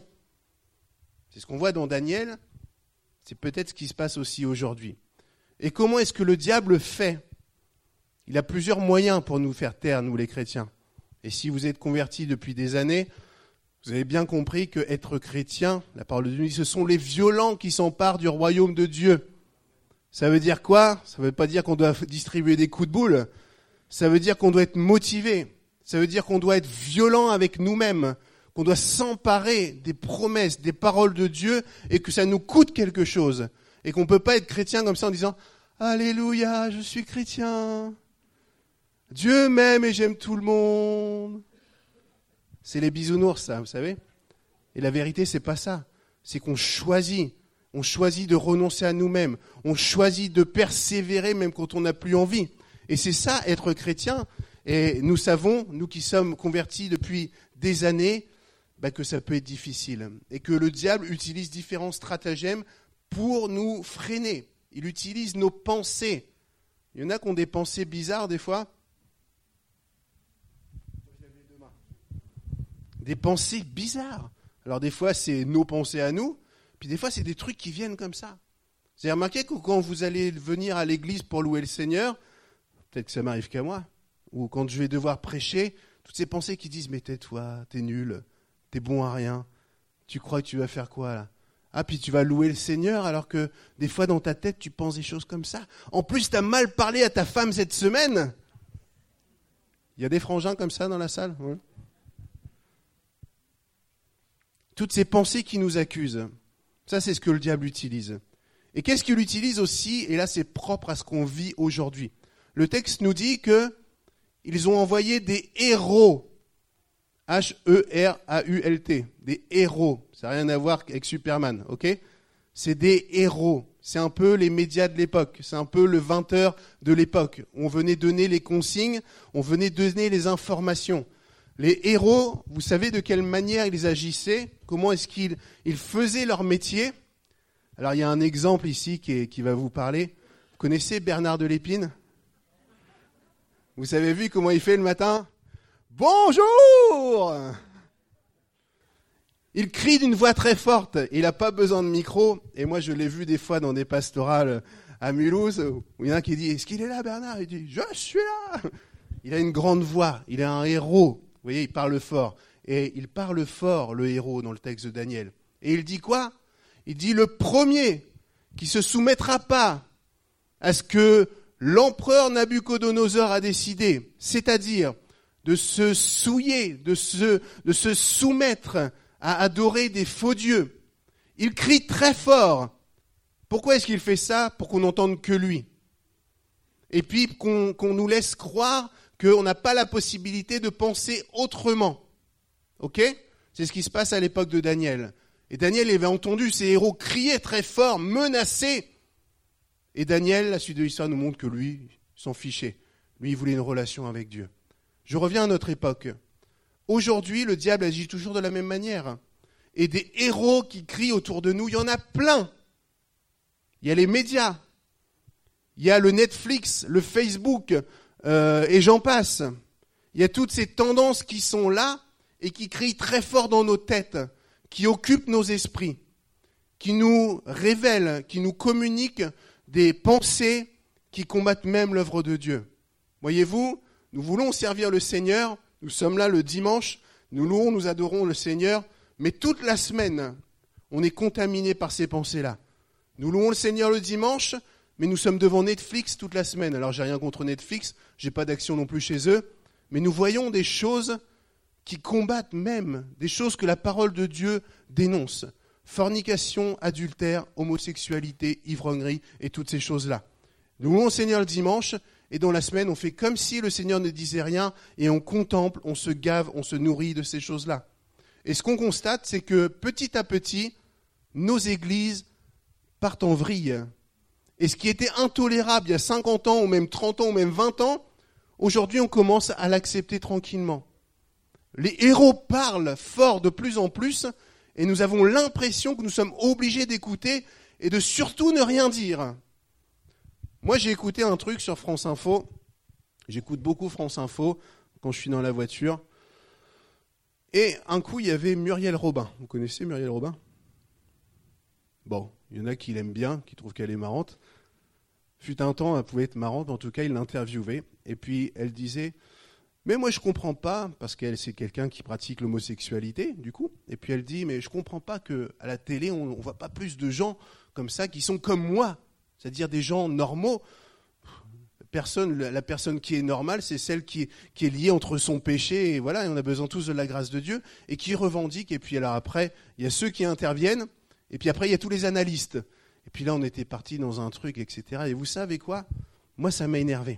A: C'est ce qu'on voit dans Daniel. C'est peut-être ce qui se passe aussi aujourd'hui. Et comment est-ce que le diable fait ? Il a plusieurs moyens pour nous faire taire, nous les chrétiens. Et si vous êtes convertis depuis des années, vous avez bien compris que être chrétien, la parole de Dieu dit, ce sont les violents qui s'emparent du royaume de Dieu. Ça veut dire quoi ? Ça ne veut pas dire qu'on doit distribuer des coups de boule. Ça veut dire qu'on doit être motivé. Ça veut dire qu'on doit être violent avec nous-mêmes, qu'on doit s'emparer des promesses, des paroles de Dieu et que ça nous coûte quelque chose. Et qu'on ne peut pas être chrétien comme ça en disant « Alléluia, je suis chrétien. Dieu m'aime et j'aime tout le monde. » C'est les bisounours, ça, vous savez. Et la vérité, c'est pas ça. C'est qu'on choisit. On choisit de renoncer à nous-mêmes. On choisit de persévérer même quand on n'a plus envie. Et c'est ça, être chrétien. Et nous savons, nous qui sommes convertis depuis des années, bah, que ça peut être difficile. Et que le diable utilise différents stratagèmes pour nous freiner. Il utilise nos pensées. Il y en a qui ont des pensées bizarres des fois. Des pensées bizarres. Alors des fois, c'est nos pensées à nous, puis des fois, c'est des trucs qui viennent comme ça. Vous avez remarqué que quand vous allez venir à l'église pour louer le Seigneur, peut-être que ça m'arrive qu'à moi, ou quand je vais devoir prêcher, toutes ces pensées qui disent « mais tais-toi, t'es nul, t'es bon à rien, tu crois que tu vas faire quoi là ?» Ah, puis tu vas louer le Seigneur alors que des fois dans ta tête, tu penses des choses comme ça. En plus, tu as mal parlé à ta femme cette semaine. Il y a des frangins comme ça dans la salle, ouais. Toutes ces pensées qui nous accusent, ça c'est ce que le diable utilise. Et qu'est-ce qu'il utilise aussi ? Et là c'est propre à ce qu'on vit aujourd'hui. Le texte nous dit qu'ils ont envoyé des héros, H E R A U L T, des héros. Ça n'a rien à voir avec Superman, ok ? C'est des héros. C'est un peu les médias de l'époque, c'est un peu le vingt heures de l'époque. On venait donner les consignes, on venait donner les informations. Les héros, vous savez de quelle manière ils agissaient ? Comment est-ce qu'ils ils faisaient leur métier ? Alors, il y a un exemple ici qui, est, qui va vous parler. Vous connaissez Bernard de Lépine ? Vous avez vu comment il fait le matin ? Bonjour ! Il crie d'une voix très forte. Il n'a pas besoin de micro. Et moi, je l'ai vu des fois dans des pastorales à Mulhouse, où il y en a un qui dit « Est-ce qu'il est là, Bernard ?» Il dit « Je suis là !» Il a une grande voix. Il est un héros. Vous voyez, il parle fort. Et il parle fort, le héros, dans le texte de Daniel. Et il dit quoi ? Il dit le premier qui se soumettra pas à ce que l'empereur Nabuchodonosor a décidé, c'est-à-dire de se souiller, de se, de se soumettre à adorer des faux dieux. Il crie très fort. Pourquoi est-ce qu'il fait ça ? Pour qu'on n'entende que lui. Et puis qu'on, qu'on nous laisse croire qu'on n'a pas la possibilité de penser autrement. Ok ? C'est ce qui se passe à l'époque de Daniel. Et Daniel avait entendu ces héros crier très fort, menacer. Et Daniel, la suite de l'histoire nous montre que lui, s'en fichait. Lui, il voulait une relation avec Dieu. Je reviens à notre époque. Aujourd'hui, le diable agit toujours de la même manière. Et des héros qui crient autour de nous, il y en a plein. Il y a les médias, il y a le Netflix, le Facebook, euh, et j'en passe. Il y a toutes ces tendances qui sont là et qui crient très fort dans nos têtes, qui occupent nos esprits, qui nous révèlent, qui nous communiquent des pensées qui combattent même l'œuvre de Dieu. Voyez-vous, nous voulons servir le Seigneur, nous sommes là le dimanche, nous louons, nous adorons le Seigneur, mais toute la semaine, on est contaminé par ces pensées-là. Nous louons le Seigneur le dimanche, mais nous sommes devant Netflix toute la semaine. Alors j'ai rien contre Netflix, j'ai pas d'action non plus chez eux, mais nous voyons des choses qui combattent même, des choses que la parole de Dieu dénonce. Fornication, adultère, homosexualité, ivrognerie et toutes ces choses-là. Nous louons le Seigneur le dimanche, et dans la semaine, on fait comme si le Seigneur ne disait rien, et on contemple, on se gave, on se nourrit de ces choses-là. Et ce qu'on constate, c'est que petit à petit, nos églises partent en vrille. Et ce qui était intolérable il y a cinquante ans, ou même trente ans, ou même vingt ans, aujourd'hui on commence à l'accepter tranquillement. Les héros parlent fort de plus en plus, et nous avons l'impression que nous sommes obligés d'écouter et de surtout ne rien dire. Moi j'ai écouté un truc sur France Info, j'écoute beaucoup France Info quand je suis dans la voiture, et un coup il y avait Muriel Robin. Vous connaissez Muriel Robin ? Bon, il y en a qui l'aiment bien, qui trouvent qu'elle est marrante. Fut un temps, elle pouvait être marrante, en tout cas, il l'interviewait. Et puis, elle disait, mais moi, je comprends pas, parce qu'elle, c'est quelqu'un qui pratique l'homosexualité, du coup. Et puis, elle dit, mais je comprends pas qu'à la télé, on ne voit pas plus de gens comme ça, qui sont comme moi. C'est-à-dire des gens normaux. Personne, la personne qui est normale, c'est celle qui est, qui est liée entre son péché, et voilà, et on a besoin tous de la grâce de Dieu, et qui revendique. Et puis, alors après, il y a ceux qui interviennent, et puis après, il y a tous les analystes. Et puis là, on était parti dans un truc, et cetera. Et vous savez quoi ? Moi, ça m'a énervé.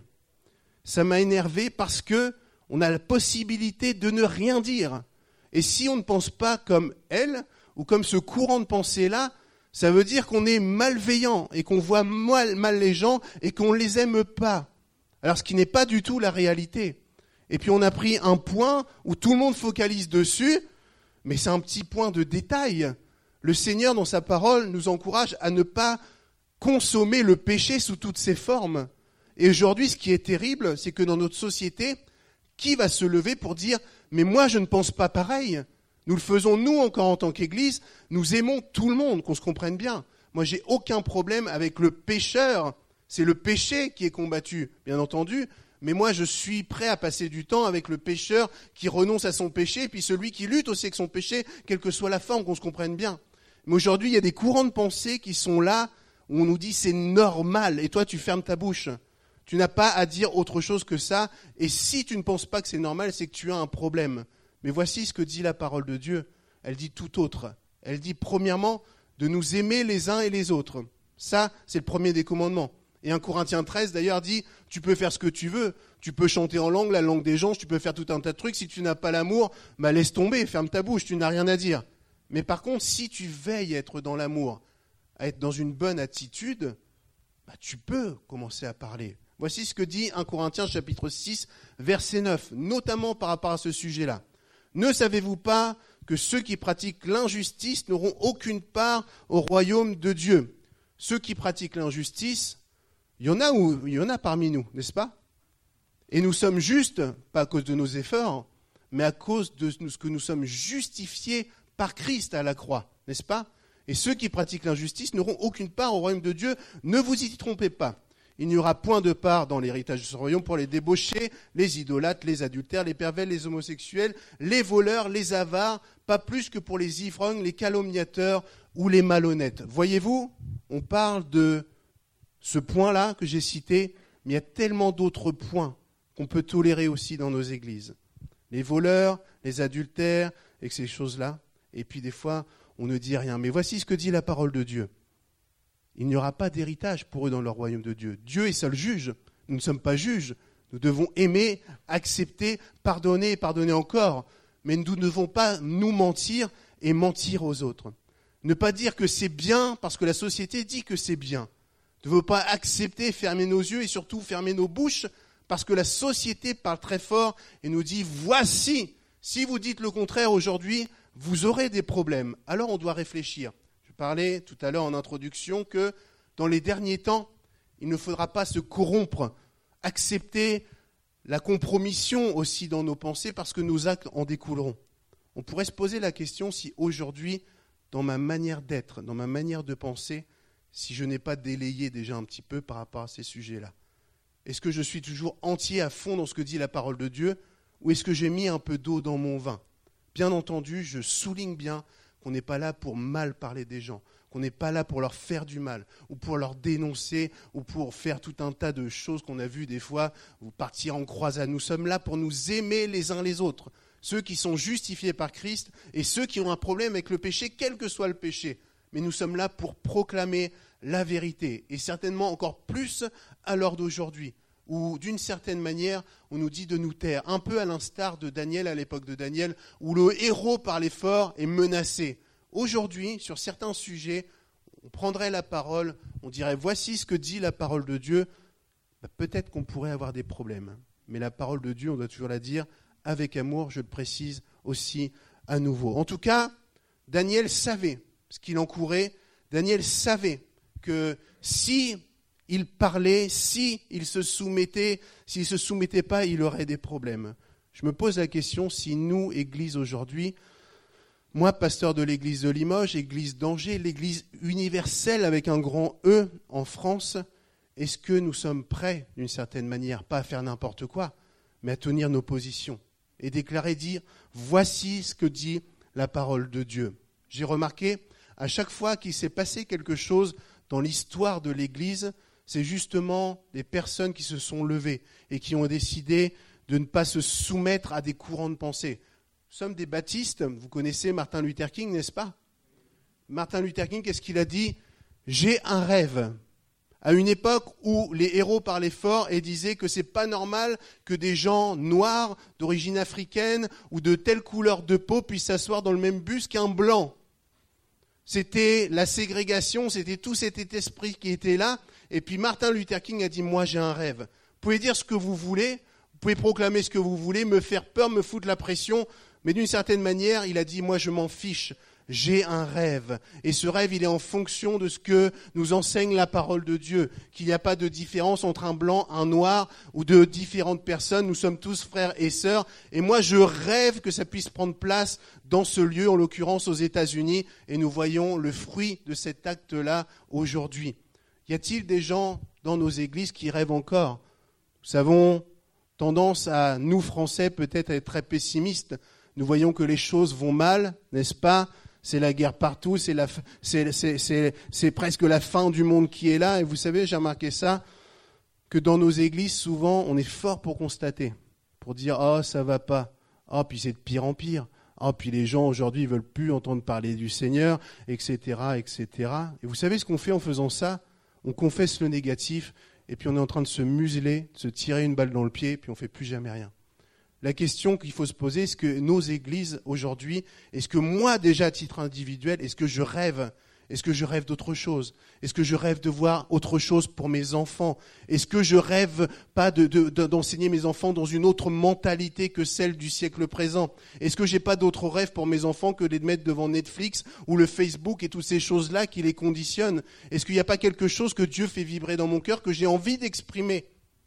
A: Ça m'a énervé parce que on a la possibilité de ne rien dire. Et si on ne pense pas comme elle, ou comme ce courant de pensée-là, ça veut dire qu'on est malveillant, et qu'on voit mal, mal les gens, et qu'on ne les aime pas. Alors, ce qui n'est pas du tout la réalité. Et puis, on a pris un point où tout le monde focalise dessus, mais c'est un petit point de détail. Le Seigneur, dans sa parole, nous encourage à ne pas consommer le péché sous toutes ses formes. Et aujourd'hui, ce qui est terrible, c'est que dans notre société, qui va se lever pour dire « Mais moi, je ne pense pas pareil ». Nous le faisons, nous, encore en tant qu'Église, nous aimons tout le monde, qu'on se comprenne bien. Moi, j'ai aucun problème avec le pécheur. C'est le péché qui est combattu, bien entendu. Mais moi, je suis prêt à passer du temps avec le pécheur qui renonce à son péché, et puis celui qui lutte aussi avec son péché, quelle que soit la forme, qu'on se comprenne bien. Mais aujourd'hui, il y a des courants de pensée qui sont là, où on nous dit c'est normal, et toi tu fermes ta bouche. Tu n'as pas à dire autre chose que ça, et si tu ne penses pas que c'est normal, c'est que tu as un problème. Mais voici ce que dit la parole de Dieu. Elle dit tout autre. Elle dit premièrement de nous aimer les uns et les autres. Ça, c'est le premier des commandements. Et un Corinthiens treize d'ailleurs dit, tu peux faire ce que tu veux, tu peux chanter en langue, la langue des gens, tu peux faire tout un tas de trucs, si tu n'as pas l'amour, bah laisse tomber, ferme ta bouche, tu n'as rien à dire. Mais par contre, si tu veilles à être dans l'amour, à être dans une bonne attitude, bah, tu peux commencer à parler. Voici ce que dit un Corinthiens chapitre six, verset neuf, notamment par rapport à ce sujet-là. Ne savez-vous pas que ceux qui pratiquent l'injustice n'auront aucune part au royaume de Dieu ? Ceux qui pratiquent l'injustice, il y en a où, il y en a parmi nous, n'est-ce pas ? Et nous sommes justes, pas à cause de nos efforts, mais à cause de ce que nous sommes justifiés par Christ à la croix, n'est-ce pas ? Et ceux qui pratiquent l'injustice n'auront aucune part au royaume de Dieu. Ne vous y trompez pas. Il n'y aura point de part dans l'héritage de ce royaume pour les débauchés, les idolâtres, les adultères, les pervers, les homosexuels, les voleurs, les avares, pas plus que pour les ivrognes, les calomniateurs ou les malhonnêtes. Voyez-vous, on parle de ce point-là que j'ai cité, mais il y a tellement d'autres points qu'on peut tolérer aussi dans nos églises. Les voleurs, les adultères, et ces choses-là. Et puis des fois, on ne dit rien. Mais voici ce que dit la parole de Dieu. Il n'y aura pas d'héritage pour eux dans le royaume de Dieu. Dieu est seul juge. Nous ne sommes pas juges. Nous devons aimer, accepter, pardonner et pardonner encore. Mais nous ne devons pas nous mentir et mentir aux autres. Ne pas dire que c'est bien parce que la société dit que c'est bien. Nous ne devons pas accepter, fermer nos yeux et surtout fermer nos bouches parce que la société parle très fort et nous dit « Voici, si vous dites le contraire aujourd'hui, vous aurez des problèmes. » Alors on doit réfléchir. Je parlais tout à l'heure en introduction que dans les derniers temps, il ne faudra pas se corrompre, accepter la compromission aussi dans nos pensées parce que nos actes en découleront. On pourrait se poser la question si aujourd'hui, dans ma manière d'être, dans ma manière de penser, si je n'ai pas délayé déjà un petit peu par rapport à ces sujets-là. Est-ce que je suis toujours entier à fond dans ce que dit la parole de Dieu ou est-ce que j'ai mis un peu d'eau dans mon vin ? Bien entendu, je souligne bien qu'on n'est pas là pour mal parler des gens, qu'on n'est pas là pour leur faire du mal, ou pour leur dénoncer, ou pour faire tout un tas de choses qu'on a vues des fois, ou partir en croisade. Nous sommes là pour nous aimer les uns les autres, ceux qui sont justifiés par Christ, et ceux qui ont un problème avec le péché, quel que soit le péché. Mais nous sommes là pour proclamer la vérité, et certainement encore plus à l'heure d'aujourd'hui, où d'une certaine manière, on nous dit de nous taire, un peu à l'instar de Daniel, à l'époque de Daniel, où le héros parlait fort et menacé. Aujourd'hui, sur certains sujets, on prendrait la parole, on dirait « voici ce que dit la parole de Dieu », bah, peut-être qu'on pourrait avoir des problèmes. Mais la parole de Dieu, on doit toujours la dire avec amour, je le précise aussi à nouveau. En tout cas, Daniel savait ce qu'il encourait, Daniel savait que si il parlait, si il se soumettait, s'il ne se soumettait pas, il aurait des problèmes. Je me pose la question si nous, Église aujourd'hui, moi, pasteur de l'église de Limoges, église d'Angers, l'église universelle avec un grand E en France, est-ce que nous sommes prêts, d'une certaine manière, pas à faire n'importe quoi, mais à tenir nos positions et déclarer, dire, voici ce que dit la parole de Dieu. J'ai remarqué, à chaque fois qu'il s'est passé quelque chose dans l'histoire de l'église, c'est justement des personnes qui se sont levées et qui ont décidé de ne pas se soumettre à des courants de pensée. Nous sommes des baptistes, vous connaissez Martin Luther King, n'est-ce pas ? Martin Luther King, qu'est-ce qu'il a dit ? J'ai un rêve. À une époque où les héros parlaient fort et disaient que c'est pas normal que des gens noirs, d'origine africaine ou de telle couleur de peau puissent s'asseoir dans le même bus qu'un blanc. C'était la ségrégation, c'était tout cet esprit qui était là. Et puis Martin Luther King a dit, moi j'ai un rêve. Vous pouvez dire ce que vous voulez, vous pouvez proclamer ce que vous voulez, me faire peur, me foutre la pression, mais d'une certaine manière, il a dit, moi je m'en fiche, j'ai un rêve. Et ce rêve, il est en fonction de ce que nous enseigne la parole de Dieu, qu'il n'y a pas de différence entre un blanc, un noir ou de différentes personnes, nous sommes tous frères et sœurs. Et moi je rêve que ça puisse prendre place dans ce lieu, en l'occurrence aux États-Unis, et nous voyons le fruit de cet acte-là aujourd'hui. Y a-t-il des gens dans nos églises qui rêvent encore ? Nous avons tendance à, nous Français, peut-être à être très pessimistes. Nous voyons que les choses vont mal, n'est-ce pas ? C'est la guerre partout, c'est, la, c'est, c'est, c'est, c'est presque la fin du monde qui est là. Et vous savez, j'ai remarqué ça, que dans nos églises, souvent, on est fort pour constater, pour dire « Oh, ça va pas. Oh, puis c'est de pire en pire. Oh, puis les gens, aujourd'hui, ils veulent plus entendre parler du Seigneur, et cetera, et cetera » Et vous savez ce qu'on fait en faisant ça ? On confesse le négatif, et puis on est en train de se museler, de se tirer une balle dans le pied, et puis on ne fait plus jamais rien. La question qu'il faut se poser, est-ce que nos églises aujourd'hui, est-ce que moi déjà à titre individuel, est-ce que je rêve ? Est-ce que je rêve d'autre chose ? Est-ce que je rêve de voir autre chose pour mes enfants ? Est-ce que je rêve pas de, de, de, d'enseigner mes enfants dans une autre mentalité que celle du siècle présent ? Est-ce que j'ai pas d'autres rêves pour mes enfants que de les mettre devant Netflix ou le Facebook et toutes ces choses-là qui les conditionnent ? Est-ce qu'il n'y a pas quelque chose que Dieu fait vibrer dans mon cœur que j'ai envie d'exprimer ?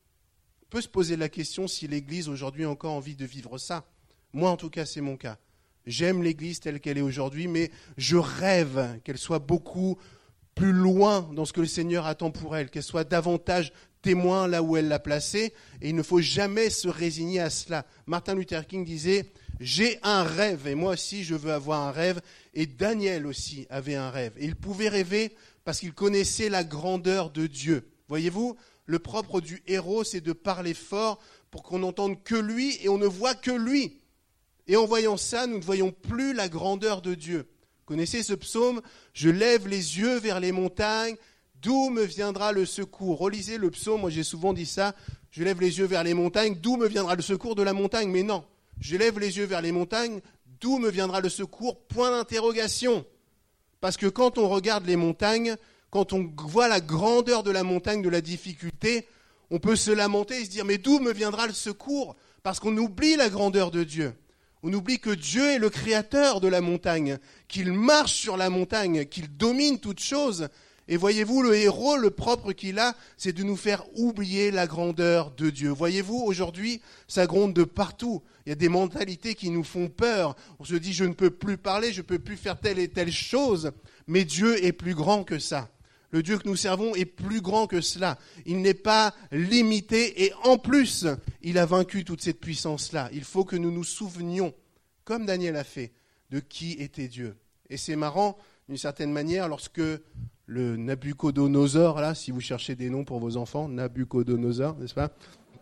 A: On peut se poser la question si l'Église aujourd'hui a encore envie de vivre ça. Moi, en tout cas, c'est mon cas. J'aime l'Église telle qu'elle est aujourd'hui, mais je rêve qu'elle soit beaucoup plus loin dans ce que le Seigneur attend pour elle, qu'elle soit davantage témoin là où elle l'a placée, et il ne faut jamais se résigner à cela. Martin Luther King disait « J'ai un rêve », et moi aussi je veux avoir un rêve, et Daniel aussi avait un rêve. Et il pouvait rêver parce qu'il connaissait la grandeur de Dieu. Voyez-vous, le propre du héros, c'est de parler fort pour qu'on n'entende que lui, et on ne voit que lui. Et en voyant ça, nous ne voyons plus la grandeur de Dieu. Vous connaissez ce psaume ? Je lève les yeux vers les montagnes, d'où me viendra le secours ? Relisez le psaume, moi j'ai souvent dit ça, je lève les yeux vers les montagnes, d'où me viendra le secours de la montagne ? Mais non, je lève les yeux vers les montagnes, d'où me viendra le secours ? Point d'interrogation. Parce que quand on regarde les montagnes, quand on voit la grandeur de la montagne, de la difficulté, On peut se lamenter et se dire, mais d'où me viendra le secours? Parce qu'on oublie la grandeur de Dieu. On oublie que Dieu est le créateur de la montagne, qu'il marche sur la montagne, qu'il domine toutes choses. Et voyez-vous, le héros, le propre qu'il a, c'est de nous faire oublier la grandeur de Dieu. Voyez-vous, aujourd'hui, ça gronde de partout. Il y a des mentalités qui nous font peur. On se dit, je ne peux plus parler, je ne peux plus faire telle et telle chose. Mais Dieu est plus grand que ça. Le Dieu que nous servons est plus grand que cela. Il n'est pas limité et en plus, il a vaincu toute cette puissance-là. Il faut que nous nous souvenions, comme Daniel a fait, de qui était Dieu. Et c'est marrant, d'une certaine manière, lorsque le Nabucodonosor, là, si vous cherchez des noms pour vos enfants, Nabucodonosor, n'est-ce pas,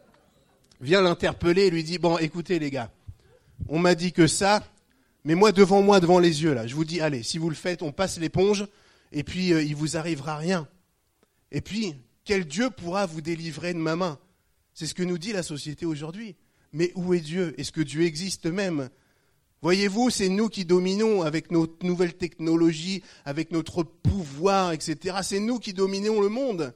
A: vient l'interpeller et lui dit, bon, écoutez les gars, on m'a dit que ça, mais moi, devant moi, devant les yeux, là, je vous dis, allez, si vous le faites, on passe l'éponge, et puis euh, il vous arrivera rien. Et puis, quel Dieu pourra vous délivrer de ma main? C'est ce que nous dit la société aujourd'hui. Mais où est Dieu? Est-ce que Dieu existe même? Voyez-vous, c'est nous qui dominons avec nos nouvelles technologies, avec notre pouvoir, et cetera. C'est nous qui dominons le monde.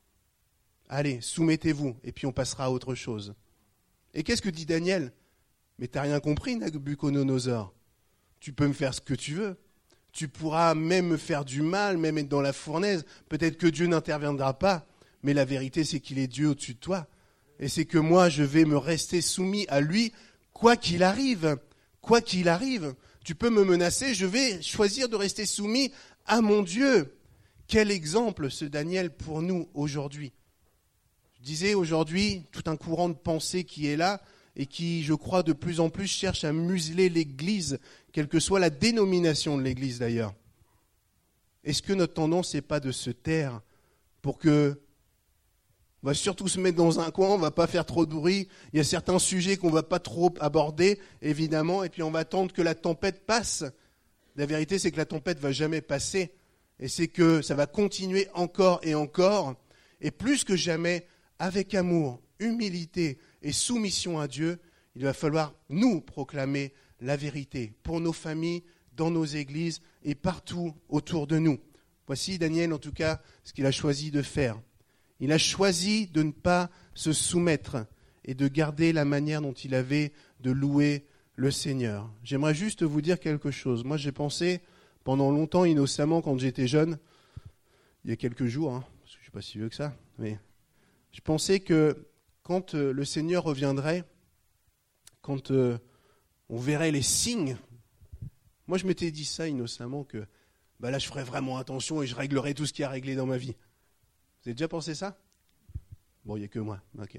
A: Allez, soumettez-vous, et puis on passera à autre chose. Et qu'est-ce que dit Daniel? Mais t'as rien compris, Nabucodonosor. Tu peux me faire ce que tu veux. Tu pourras même me faire du mal, même être dans la fournaise. Peut-être que Dieu n'interviendra pas, mais la vérité, c'est qu'il est Dieu au-dessus de toi. Et c'est que moi, je vais me rester soumis à lui, quoi qu'il arrive. Quoi qu'il arrive, tu peux me menacer, je vais choisir de rester soumis à mon Dieu. Quel exemple ce Daniel pour nous aujourd'hui. Je disais aujourd'hui, tout un courant de pensée qui est là et qui, je crois, de plus en plus cherche à museler l'Église, quelle que soit la dénomination de l'Église d'ailleurs. Est-ce que notre tendance n'est pas de se taire pour que on va surtout se mettre dans un coin, on ne va pas faire trop de bruit. Il y a certains sujets qu'on ne va pas trop aborder, évidemment, et puis on va attendre que la tempête passe. La vérité, c'est que la tempête ne va jamais passer, et c'est que ça va continuer encore et encore, et plus que jamais, avec amour, humilité et soumission à Dieu, il va falloir nous proclamer la vérité pour nos familles, dans nos églises et partout autour de nous. Voici Daniel, en tout cas, ce qu'il a choisi de faire. Il a choisi de ne pas se soumettre et de garder la manière dont il avait de louer le Seigneur. J'aimerais juste vous dire quelque chose. Moi, j'ai pensé pendant longtemps, innocemment, quand j'étais jeune, il y a quelques jours, hein, parce que je ne suis pas si vieux que ça, mais je pensais que quand euh, le Seigneur reviendrait, quand euh, on verrait les signes, moi je m'étais dit ça innocemment, que bah là je ferais vraiment attention et je réglerais tout ce qui a réglé dans ma vie. Vous avez déjà pensé ça? Bon, il n'y a que moi. Okay.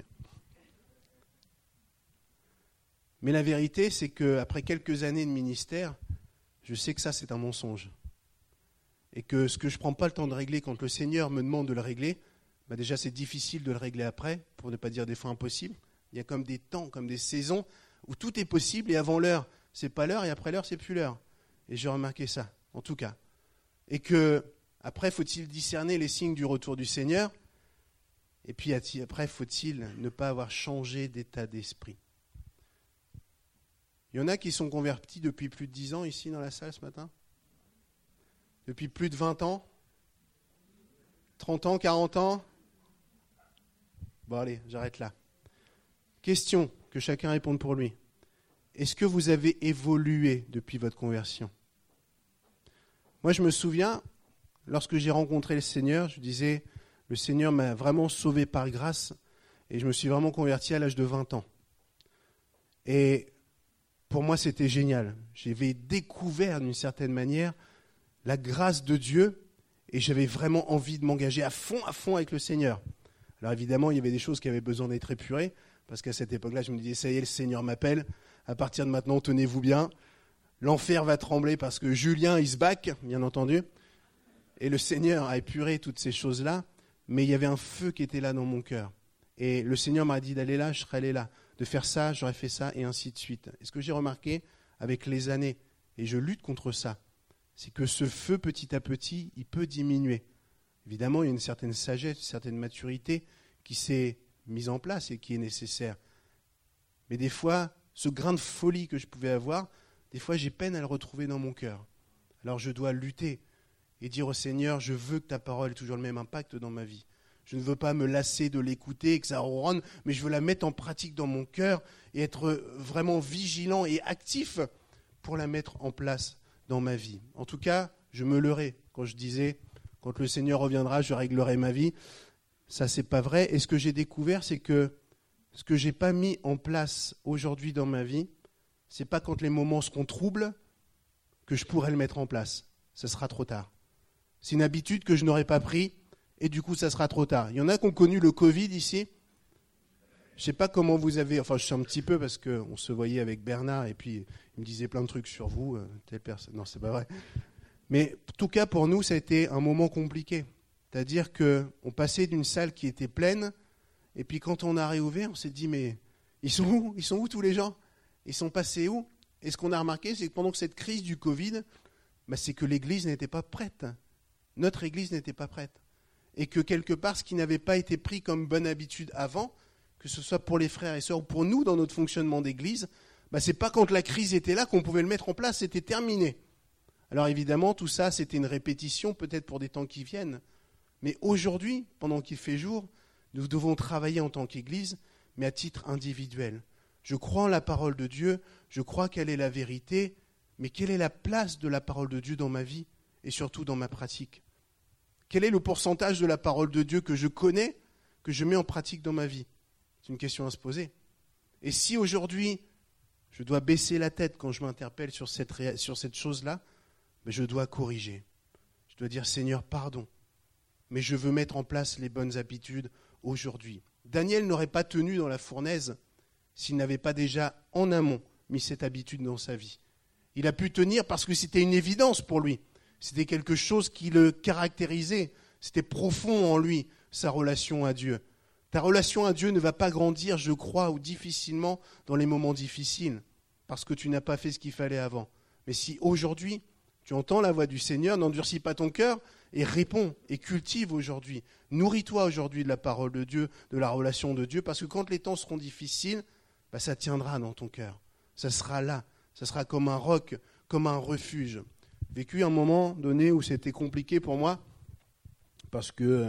A: Mais la vérité, c'est qu'après quelques années de ministère, je sais que ça, c'est un mensonge. Et que ce que je ne prends pas le temps de régler quand le Seigneur me demande de le régler, bah déjà, c'est difficile de le régler après, pour ne pas dire des fois impossible. Il y a comme des temps, comme des saisons, où tout est possible, et avant l'heure, c'est pas l'heure, et après l'heure, c'est plus l'heure. Et j'ai remarqué ça, en tout cas. Et que... Après, faut-il discerner les signes du retour du Seigneur? Et puis après, faut-il ne pas avoir changé d'état d'esprit? Il y en a qui sont convertis depuis plus de dix ans ici dans la salle ce matin? Depuis plus de vingt ans? trente ans, quarante ans? Bon allez, j'arrête là. Question, que chacun réponde pour lui. Est-ce que vous avez évolué depuis votre conversion? Moi, je me souviens... Lorsque j'ai rencontré le Seigneur, je disais, le Seigneur m'a vraiment sauvé par grâce et je me suis vraiment converti à l'âge de vingt ans. Et pour moi, c'était génial. J'avais découvert d'une certaine manière la grâce de Dieu et j'avais vraiment envie de m'engager à fond, à fond avec le Seigneur. Alors évidemment, il y avait des choses qui avaient besoin d'être épurées parce qu'à cette époque-là, je me disais, ça y est, le Seigneur m'appelle. À partir de maintenant, tenez-vous bien. L'enfer va trembler parce que Julien, il se back, bien entendu. Et le Seigneur a épuré toutes ces choses-là, mais il y avait un feu qui était là dans mon cœur. Et le Seigneur m'a dit d'aller là, je serais allé là. De faire ça, j'aurais fait ça, et ainsi de suite. Et ce que j'ai remarqué avec les années, et je lutte contre ça, c'est que ce feu, petit à petit, il peut diminuer. Évidemment, il y a une certaine sagesse, une certaine maturité qui s'est mise en place et qui est nécessaire. Mais des fois, ce grain de folie que je pouvais avoir, des fois, j'ai peine à le retrouver dans mon cœur. Alors je dois lutter et dire au Seigneur, je veux que ta parole ait toujours le même impact dans ma vie. Je ne veux pas me lasser de l'écouter et que ça ronronne, mais je veux la mettre en pratique dans mon cœur et être vraiment vigilant et actif pour la mettre en place dans ma vie. En tout cas, je me leurrais quand je disais, quand le Seigneur reviendra, je réglerai ma vie. Ça, c'est pas vrai. Et ce que j'ai découvert, c'est que ce que j'ai pas mis en place aujourd'hui dans ma vie, c'est pas quand les moments seront troubles que je pourrai le mettre en place. Ça sera trop tard. C'est une habitude que je n'aurais pas pris et du coup, ça sera trop tard. Il y en a qui ont connu le Covid ici. Je ne sais pas comment vous avez... Enfin, je sais un petit peu parce qu'on se voyait avec Bernard et puis il me disait plein de trucs sur vous. Euh, telle personne. Non, c'est pas vrai. Mais en tout cas, pour nous, ça a été un moment compliqué. C'est-à-dire qu'on passait d'une salle qui était pleine et puis quand on a réouvert, on s'est dit, mais ils sont où ? Ils sont où tous les gens ? Ils sont passés où ? Et ce qu'on a remarqué, c'est que pendant que cette crise du Covid, bah, c'est que l'Église n'était pas prête. Notre Église n'était pas prête. Et que quelque part, ce qui n'avait pas été pris comme bonne habitude avant, que ce soit pour les frères et sœurs ou pour nous dans notre fonctionnement d'église, bah, ce n'est pas quand la crise était là qu'on pouvait le mettre en place, c'était terminé. Alors évidemment, tout ça, c'était une répétition, peut-être pour des temps qui viennent. Mais aujourd'hui, pendant qu'il fait jour, nous devons travailler en tant qu'église, mais à titre individuel. Je crois en la parole de Dieu, je crois qu'elle est la vérité, mais quelle est la place de la parole de Dieu dans ma vie et surtout dans ma pratique ? Quel est le pourcentage de la parole de Dieu que je connais, que je mets en pratique dans ma vie ? C'est une question à se poser. Et si aujourd'hui, je dois baisser la tête quand je m'interpelle sur cette, ré... sur cette chose-là, ben je dois corriger. Je dois dire, Seigneur, pardon, mais je veux mettre en place les bonnes habitudes aujourd'hui. Daniel n'aurait pas tenu dans la fournaise s'il n'avait pas déjà, en amont, mis cette habitude dans sa vie. Il a pu tenir parce que c'était une évidence pour lui. C'était quelque chose qui le caractérisait. C'était profond en lui, sa relation à Dieu. Ta relation à Dieu ne va pas grandir, je crois, ou difficilement dans les moments difficiles, parce que tu n'as pas fait ce qu'il fallait avant. Mais si aujourd'hui, tu entends la voix du Seigneur, n'endurcis pas ton cœur et réponds et cultive aujourd'hui. Nourris-toi aujourd'hui de la parole de Dieu, de la relation de Dieu, parce que quand les temps seront difficiles, bah, ça tiendra dans ton cœur. Ça sera là, ça sera comme un roc, comme un refuge. J'ai vécu un moment donné où c'était compliqué pour moi, parce que,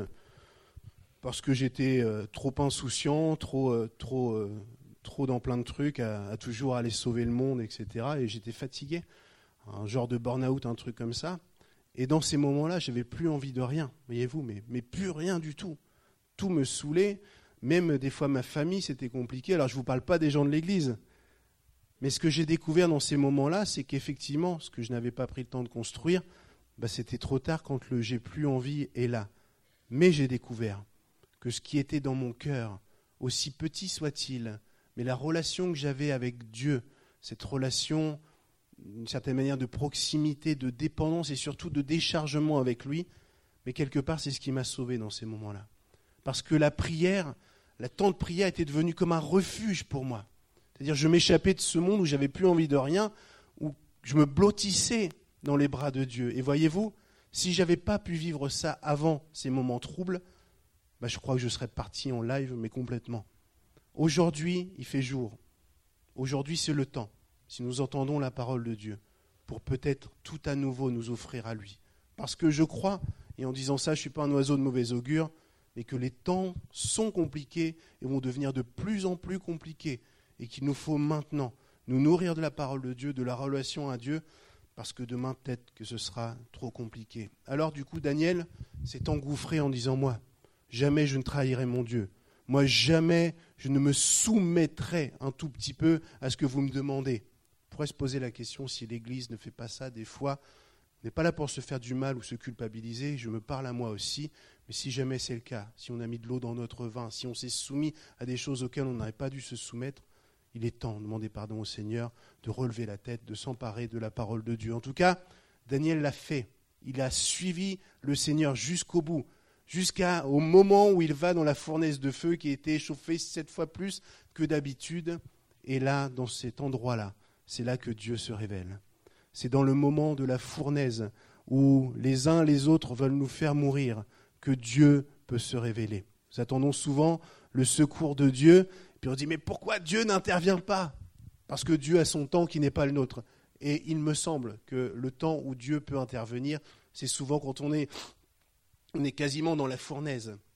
A: parce que j'étais euh, trop insouciant, trop, euh, trop, euh, trop dans plein de trucs, à, à toujours aller sauver le monde, et cetera. Et j'étais fatigué, un genre de burn-out, un truc comme ça. Et dans ces moments-là, je n'avais plus envie de rien, voyez-vous, mais, mais plus rien du tout. Tout me saoulait, même des fois ma famille, c'était compliqué. Alors je ne vous parle pas des gens de l'église, mais ce que j'ai découvert dans ces moments-là, c'est qu'effectivement, ce que je n'avais pas pris le temps de construire, bah, c'était trop tard quand le « j'ai plus envie » est là. Mais j'ai découvert que ce qui était dans mon cœur, aussi petit soit-il, mais la relation que j'avais avec Dieu, cette relation, d'une certaine manière de proximité, de dépendance et surtout de déchargement avec lui, mais quelque part c'est ce qui m'a sauvé dans ces moments-là. Parce que la prière, la temps de prière était devenue comme un refuge pour moi. C'est-à-dire je m'échappais de ce monde où j'avais plus envie de rien, où je me blottissais dans les bras de Dieu. Et voyez-vous, si je n'avais pas pu vivre ça avant ces moments troubles, bah je crois que je serais parti en live, mais complètement. Aujourd'hui, il fait jour. Aujourd'hui, c'est le temps, si nous entendons la parole de Dieu, pour peut-être tout à nouveau nous offrir à lui. Parce que je crois, et en disant ça, je ne suis pas un oiseau de mauvais augure, mais que les temps sont compliqués et vont devenir de plus en plus compliqués. Et qu'il nous faut maintenant nous nourrir de la parole de Dieu, de la relation à Dieu, parce que demain, peut-être que ce sera trop compliqué. Alors du coup, Daniel s'est engouffré en disant, moi, jamais je ne trahirai mon Dieu. Moi, jamais je ne me soumettrai un tout petit peu à ce que vous me demandez. On pourrait se poser la question si l'Église ne fait pas ça des fois. On n'est pas là pour se faire du mal ou se culpabiliser, je me parle à moi aussi, mais si jamais c'est le cas, si on a mis de l'eau dans notre vin, si on s'est soumis à des choses auxquelles on n'aurait pas dû se soumettre, il est temps de demander pardon au Seigneur, de relever la tête, de s'emparer de la parole de Dieu. En tout cas, Daniel l'a fait. Il a suivi le Seigneur jusqu'au bout, jusqu'au moment où il va dans la fournaise de feu qui était chauffée sept fois plus que d'habitude. Et là, dans cet endroit-là, c'est là que Dieu se révèle. C'est dans le moment de la fournaise où les uns les autres veulent nous faire mourir que Dieu peut se révéler. Nous attendons souvent le secours de Dieu, puis on dit « mais pourquoi Dieu n'intervient pas ?» Parce que Dieu a son temps qui n'est pas le nôtre. Et il me semble que le temps où Dieu peut intervenir, c'est souvent quand on est, on est quasiment dans la fournaise,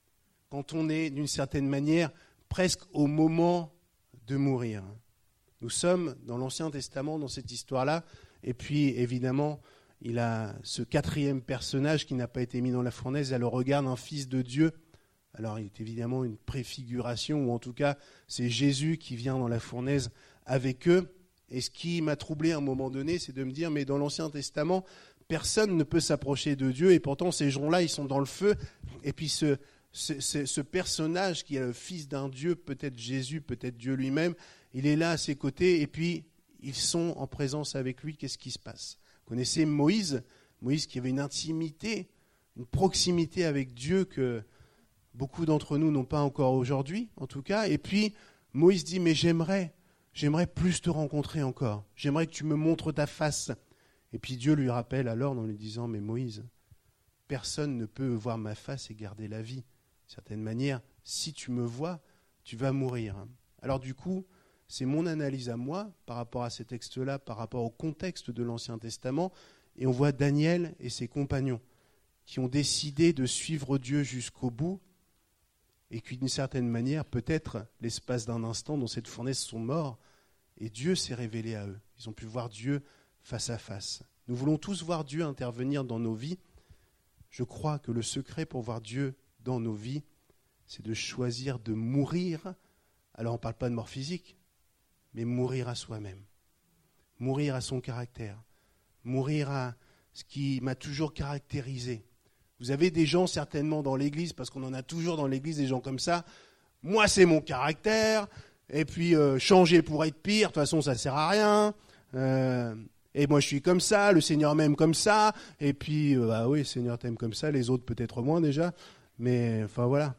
A: quand on est d'une certaine manière presque au moment de mourir. Nous sommes dans l'Ancien Testament, dans cette histoire-là, et puis évidemment, il a ce quatrième personnage qui n'a pas été mis dans la fournaise, il a le regard d'un fils de Dieu. Alors il est évidemment une préfiguration, ou en tout cas c'est Jésus qui vient dans la fournaise avec eux. Et ce qui m'a troublé à un moment donné, c'est de me dire, mais dans l'Ancien Testament, personne ne peut s'approcher de Dieu, et pourtant ces gens-là, ils sont dans le feu, et puis ce... Ce, ce, ce personnage qui est le fils d'un Dieu, peut-être Jésus, peut-être Dieu lui-même, il est là à ses côtés et puis ils sont en présence avec lui. Qu'est-ce qui se passe ? Vous connaissez Moïse, Moïse qui avait une intimité, une proximité avec Dieu que beaucoup d'entre nous n'ont pas encore aujourd'hui, en tout cas. Et puis Moïse dit, mais j'aimerais, j'aimerais plus te rencontrer encore. J'aimerais que tu me montres ta face. Et puis Dieu lui rappelle alors en lui disant, mais Moïse, personne ne peut voir ma face et garder la vie. D'une certaine manière, si tu me vois, tu vas mourir. Alors du coup, c'est mon analyse à moi par rapport à ces textes-là, par rapport au contexte de l'Ancien Testament, et on voit Daniel et ses compagnons qui ont décidé de suivre Dieu jusqu'au bout, et qui d'une certaine manière, peut-être l'espace d'un instant, dans cette fournaise sont morts, et Dieu s'est révélé à eux. Ils ont pu voir Dieu face à face. Nous voulons tous voir Dieu intervenir dans nos vies. Je crois que le secret pour voir Dieu dans nos vies, c'est de choisir de mourir. Alors on ne parle pas de mort physique, mais mourir à soi-même, mourir à son caractère, mourir à ce qui m'a toujours caractérisé. Vous avez des gens certainement dans l'Église, parce qu'on en a toujours dans l'Église des gens comme ça, moi c'est mon caractère, et puis euh, changer pour être pire, de toute façon ça ne sert à rien, euh, et moi je suis comme ça, le Seigneur m'aime comme ça, et puis, euh, bah oui, le Seigneur t'aime comme ça, les autres peut-être moins déjà, mais enfin voilà.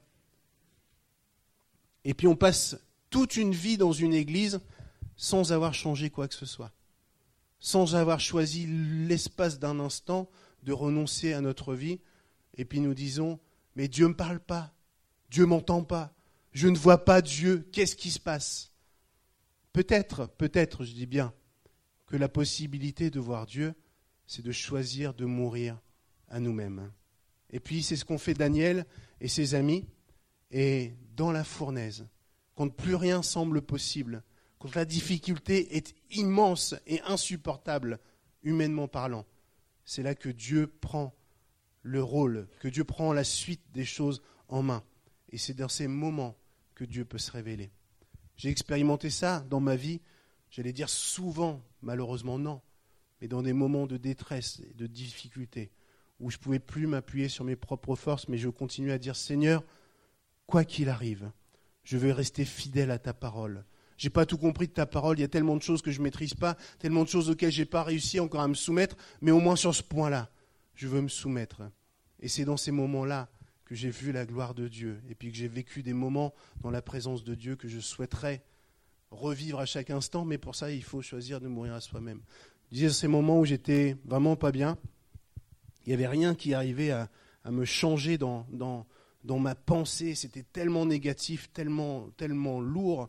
A: Et puis on passe toute une vie dans une église sans avoir changé quoi que ce soit, sans avoir choisi l'espace d'un instant de renoncer à notre vie, et puis nous disons, mais Dieu ne me parle pas, Dieu ne m'entend pas, je ne vois pas Dieu, qu'est-ce qui se passe ? Peut-être, peut-être, je dis bien, que la possibilité de voir Dieu, c'est de choisir de mourir à nous-mêmes. Et puis c'est ce qu'ont fait Daniel et ses amis, et dans la fournaise, quand plus rien semble possible, quand la difficulté est immense et insupportable, humainement parlant, c'est là que Dieu prend le rôle, que Dieu prend la suite des choses en main. Et c'est dans ces moments que Dieu peut se révéler. J'ai expérimenté ça dans ma vie, j'allais dire souvent, malheureusement non, mais dans des moments de détresse et de difficulté, où je ne pouvais plus m'appuyer sur mes propres forces, mais je continuais à dire, Seigneur, quoi qu'il arrive, je vais rester fidèle à ta parole. Je n'ai pas tout compris de ta parole, il y a tellement de choses que je ne maîtrise pas, tellement de choses auxquelles je n'ai pas réussi encore à me soumettre, mais au moins sur ce point-là, je veux me soumettre. Et c'est dans ces moments-là que j'ai vu la gloire de Dieu, et puis que j'ai vécu des moments dans la présence de Dieu que je souhaiterais revivre à chaque instant, mais pour ça, il faut choisir de mourir à soi-même. Je disais, ces moments où j'étais vraiment pas bien, il n'y avait rien qui arrivait à, à me changer dans, dans, dans ma pensée, c'était tellement négatif, tellement, tellement lourd.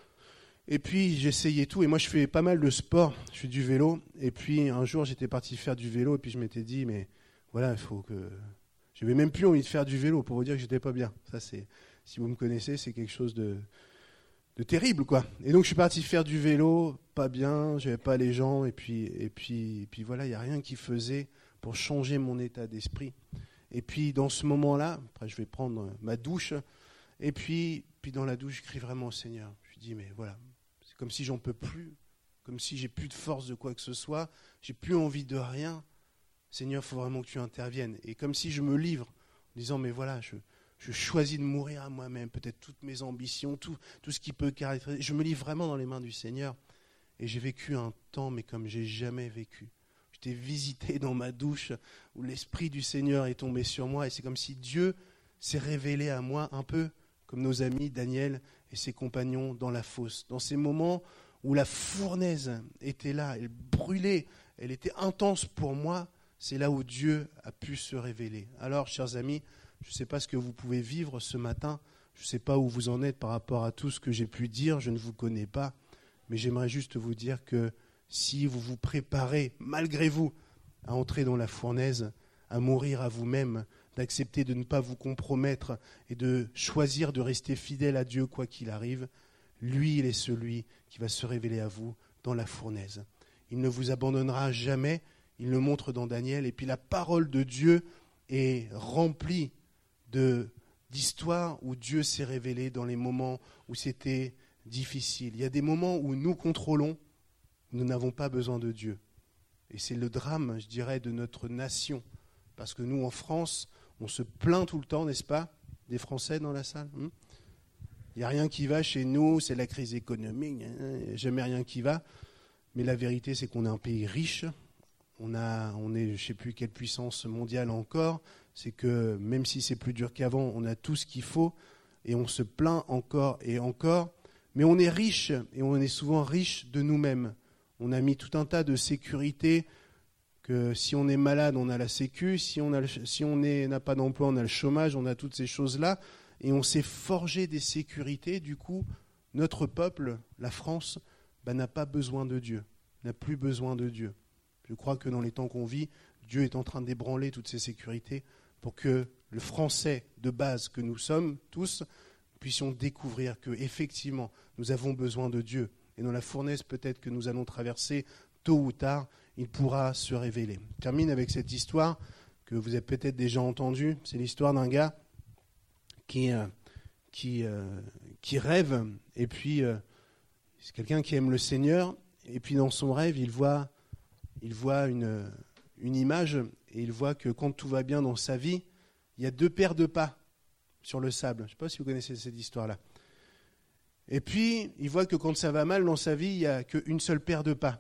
A: Et puis j'essayais tout, et moi je fais pas mal de sport, je fais du vélo, et puis un jour j'étais parti faire du vélo, et puis je m'étais dit, mais voilà, il faut que... Je n'avais même plus envie de faire du vélo, pour vous dire que j'étais pas bien. Ça, c'est, si vous me connaissez, c'est quelque chose de... de terrible, quoi. Et donc je suis parti faire du vélo, pas bien, j'avais pas les gens, et puis, et puis, et puis voilà, il n'y a rien qui faisait pour changer mon état d'esprit. Et puis dans ce moment-là, après je vais prendre ma douche, et puis, puis dans la douche, je crie vraiment au Seigneur. Je lui dis, mais voilà, c'est comme si j'en peux plus, comme si j'ai plus de force de quoi que ce soit, j'ai plus envie de rien. Seigneur, il faut vraiment que tu interviennes. Et comme si je me livre, en disant, mais voilà, je... Je choisis de mourir à moi-même, peut-être toutes mes ambitions, tout, tout ce qui peut caractériser. Je me livre vraiment dans les mains du Seigneur. Et j'ai vécu un temps, mais comme j'ai jamais vécu. J'étais visité dans ma douche, où l'Esprit du Seigneur est tombé sur moi. Et c'est comme si Dieu s'est révélé à moi, un peu comme nos amis Daniel et ses compagnons dans la fosse. Dans ces moments où la fournaise était là, elle brûlait, elle était intense pour moi, c'est là où Dieu a pu se révéler. Alors, chers amis, je ne sais pas ce que vous pouvez vivre ce matin, je ne sais pas où vous en êtes par rapport à tout ce que j'ai pu dire, je ne vous connais pas, mais j'aimerais juste vous dire que si vous vous préparez, malgré vous, à entrer dans la fournaise, à mourir à vous-même, d'accepter de ne pas vous compromettre et de choisir de rester fidèle à Dieu quoi qu'il arrive, lui, il est celui qui va se révéler à vous dans la fournaise. Il ne vous abandonnera jamais, il le montre dans Daniel, et puis la parole de Dieu est remplie de, d'histoires où Dieu s'est révélé dans les moments où c'était difficile. Il y a des moments où nous contrôlons, nous n'avons pas besoin de Dieu. Et c'est le drame, je dirais, de notre nation. Parce que nous, en France, on se plaint tout le temps, n'est-ce pas, des Français dans la salle. Il n'y a rien qui va chez nous, c'est la crise économique, il n'y a jamais rien qui va. Mais la vérité, c'est qu'on est un pays riche. On, a, on est, je ne sais plus quelle puissance mondiale encore. C'est que même si c'est plus dur qu'avant, on a tout ce qu'il faut. Et on se plaint encore et encore. Mais on est riche, et on est souvent riche de nous-mêmes. On a mis tout un tas de sécurités, que si on est malade, on a la sécu, si on a, si on est, n'a pas d'emploi, on a le chômage, on a toutes ces choses-là. Et on s'est forgé des sécurités. Du coup, notre peuple, la France, ben, n'a pas besoin de Dieu, n'a plus besoin de Dieu. Je crois que dans les temps qu'on vit, Dieu est en train d'ébranler toutes ces sécurités pour que le Français de base que nous sommes tous puissions découvrir qu'effectivement, nous avons besoin de Dieu. Et dans la fournaise peut-être que nous allons traverser tôt ou tard, il pourra se révéler. Je termine avec cette histoire que vous avez peut-être déjà entendue. C'est l'histoire d'un gars qui, euh, qui, euh, qui rêve, et puis euh, c'est quelqu'un qui aime le Seigneur, et puis dans son rêve, il voit, il voit une, une image, et il voit que quand tout va bien dans sa vie, il y a deux paires de pas sur le sable. Je ne sais pas si vous connaissez cette histoire-là. Et puis, il voit que quand ça va mal dans sa vie, il n'y a qu'une seule paire de pas.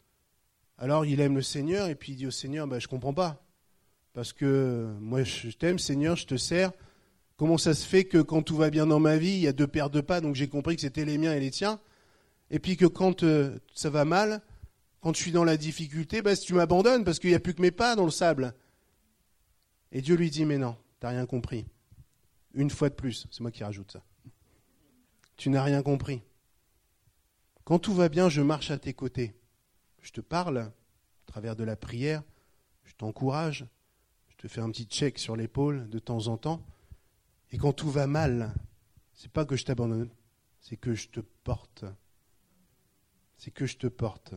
A: Alors, il aime le Seigneur, et puis il dit au Seigneur, bah, je ne comprends pas. Parce que moi, je t'aime, Seigneur, je te sers. Comment ça se fait que quand tout va bien dans ma vie, il y a deux paires de pas, donc j'ai compris que c'était les miens et les tiens. Et puis que quand euh, ça va mal, quand je suis dans la difficulté, bah, tu m'abandonnes parce qu'il n'y a plus que mes pas dans le sable. Et Dieu lui dit, mais non, tu n'as rien compris. Une fois de plus, c'est moi qui rajoute ça. Tu n'as rien compris. Quand tout va bien, je marche à tes côtés. Je te parle à travers de la prière, je t'encourage, je te fais un petit check sur l'épaule de temps en temps. Et quand tout va mal, c'est pas que je t'abandonne, c'est que je te porte. C'est que je te porte.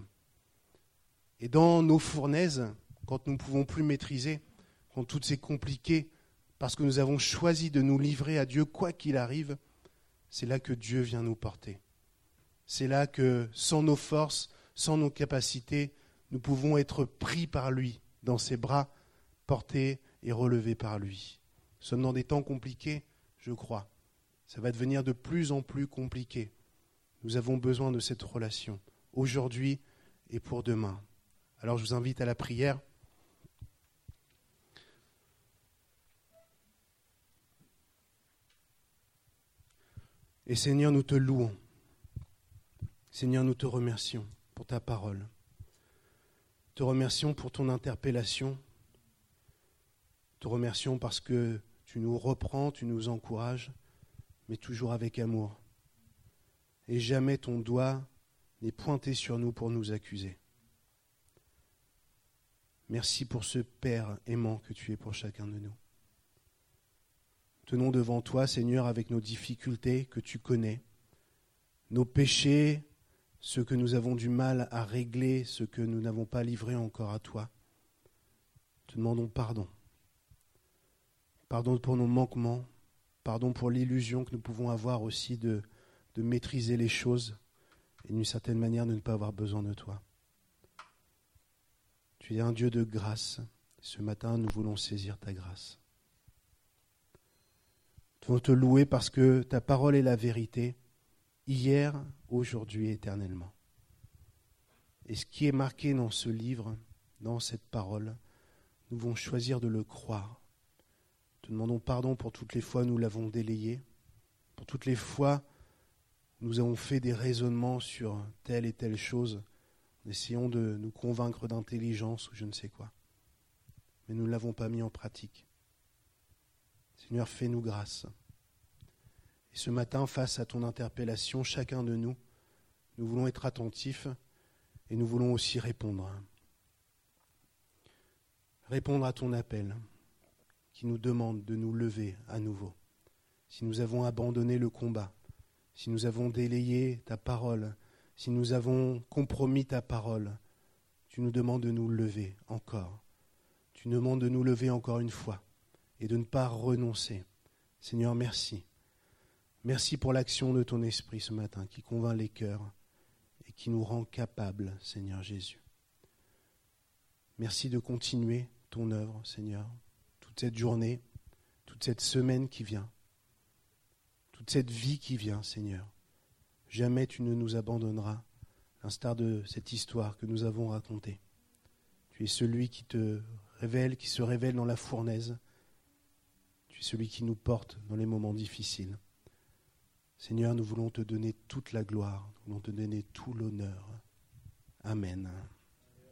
A: Et dans nos fournaises, quand nous ne pouvons plus maîtriser, quand tout c'est compliqué, parce que nous avons choisi de nous livrer à Dieu quoi qu'il arrive, c'est là que Dieu vient nous porter. C'est là que, sans nos forces, sans nos capacités, nous pouvons être pris par lui, dans ses bras, portés et relevés par lui. Nous sommes dans des temps compliqués, je crois. Ça va devenir de plus en plus compliqué. Nous avons besoin de cette relation, aujourd'hui et pour demain. Alors je vous invite à la prière. Et Seigneur, nous te louons. Seigneur, nous te remercions pour ta parole. Te remercions pour ton interpellation. Te remercions parce que tu nous reprends, tu nous encourages, mais toujours avec amour. Et jamais ton doigt n'est pointé sur nous pour nous accuser. Merci pour ce Père aimant que tu es pour chacun de nous. Tenons devant toi, Seigneur, avec nos difficultés que tu connais, nos péchés, ceux que nous avons du mal à régler, ceux que nous n'avons pas livrés encore à toi. Te demandons pardon. Pardon pour nos manquements, pardon pour l'illusion que nous pouvons avoir aussi de, de maîtriser les choses et d'une certaine manière de ne pas avoir besoin de toi. Tu es un Dieu de grâce. Ce matin, nous voulons saisir ta grâce. Nous voulons te louer parce que ta parole est la vérité, hier, aujourd'hui et éternellement. Et ce qui est marqué dans ce livre, dans cette parole, nous voulons choisir de le croire. Te demandons pardon pour toutes les fois où nous l'avons délayé, pour toutes les fois où nous avons fait des raisonnements sur telle et telle chose, en essayant de nous convaincre d'intelligence ou je ne sais quoi. Mais nous ne l'avons pas mis en pratique. Seigneur, fais-nous grâce. Et ce matin, face à ton interpellation, chacun de nous, nous voulons être attentifs et nous voulons aussi répondre. Répondre à ton appel, qui nous demande de nous lever à nouveau. Si nous avons abandonné le combat, si nous avons délayé ta parole, si nous avons compromis ta parole, tu nous demandes de nous lever encore. Tu nous demandes de nous lever encore une fois et de ne pas renoncer. Seigneur, merci. Merci pour l'action de ton esprit ce matin qui convainc les cœurs et qui nous rend capables, Seigneur Jésus. Merci de continuer ton œuvre, Seigneur, toute cette journée, toute cette semaine qui vient, toute cette vie qui vient, Seigneur. Jamais tu ne nous abandonneras, à l'instar de cette histoire que nous avons racontée. Tu es celui qui te révèle, qui se révèle dans la fournaise. Tu es celui qui nous porte dans les moments difficiles. Seigneur, nous voulons te donner toute la gloire, nous voulons te donner tout l'honneur. Amen.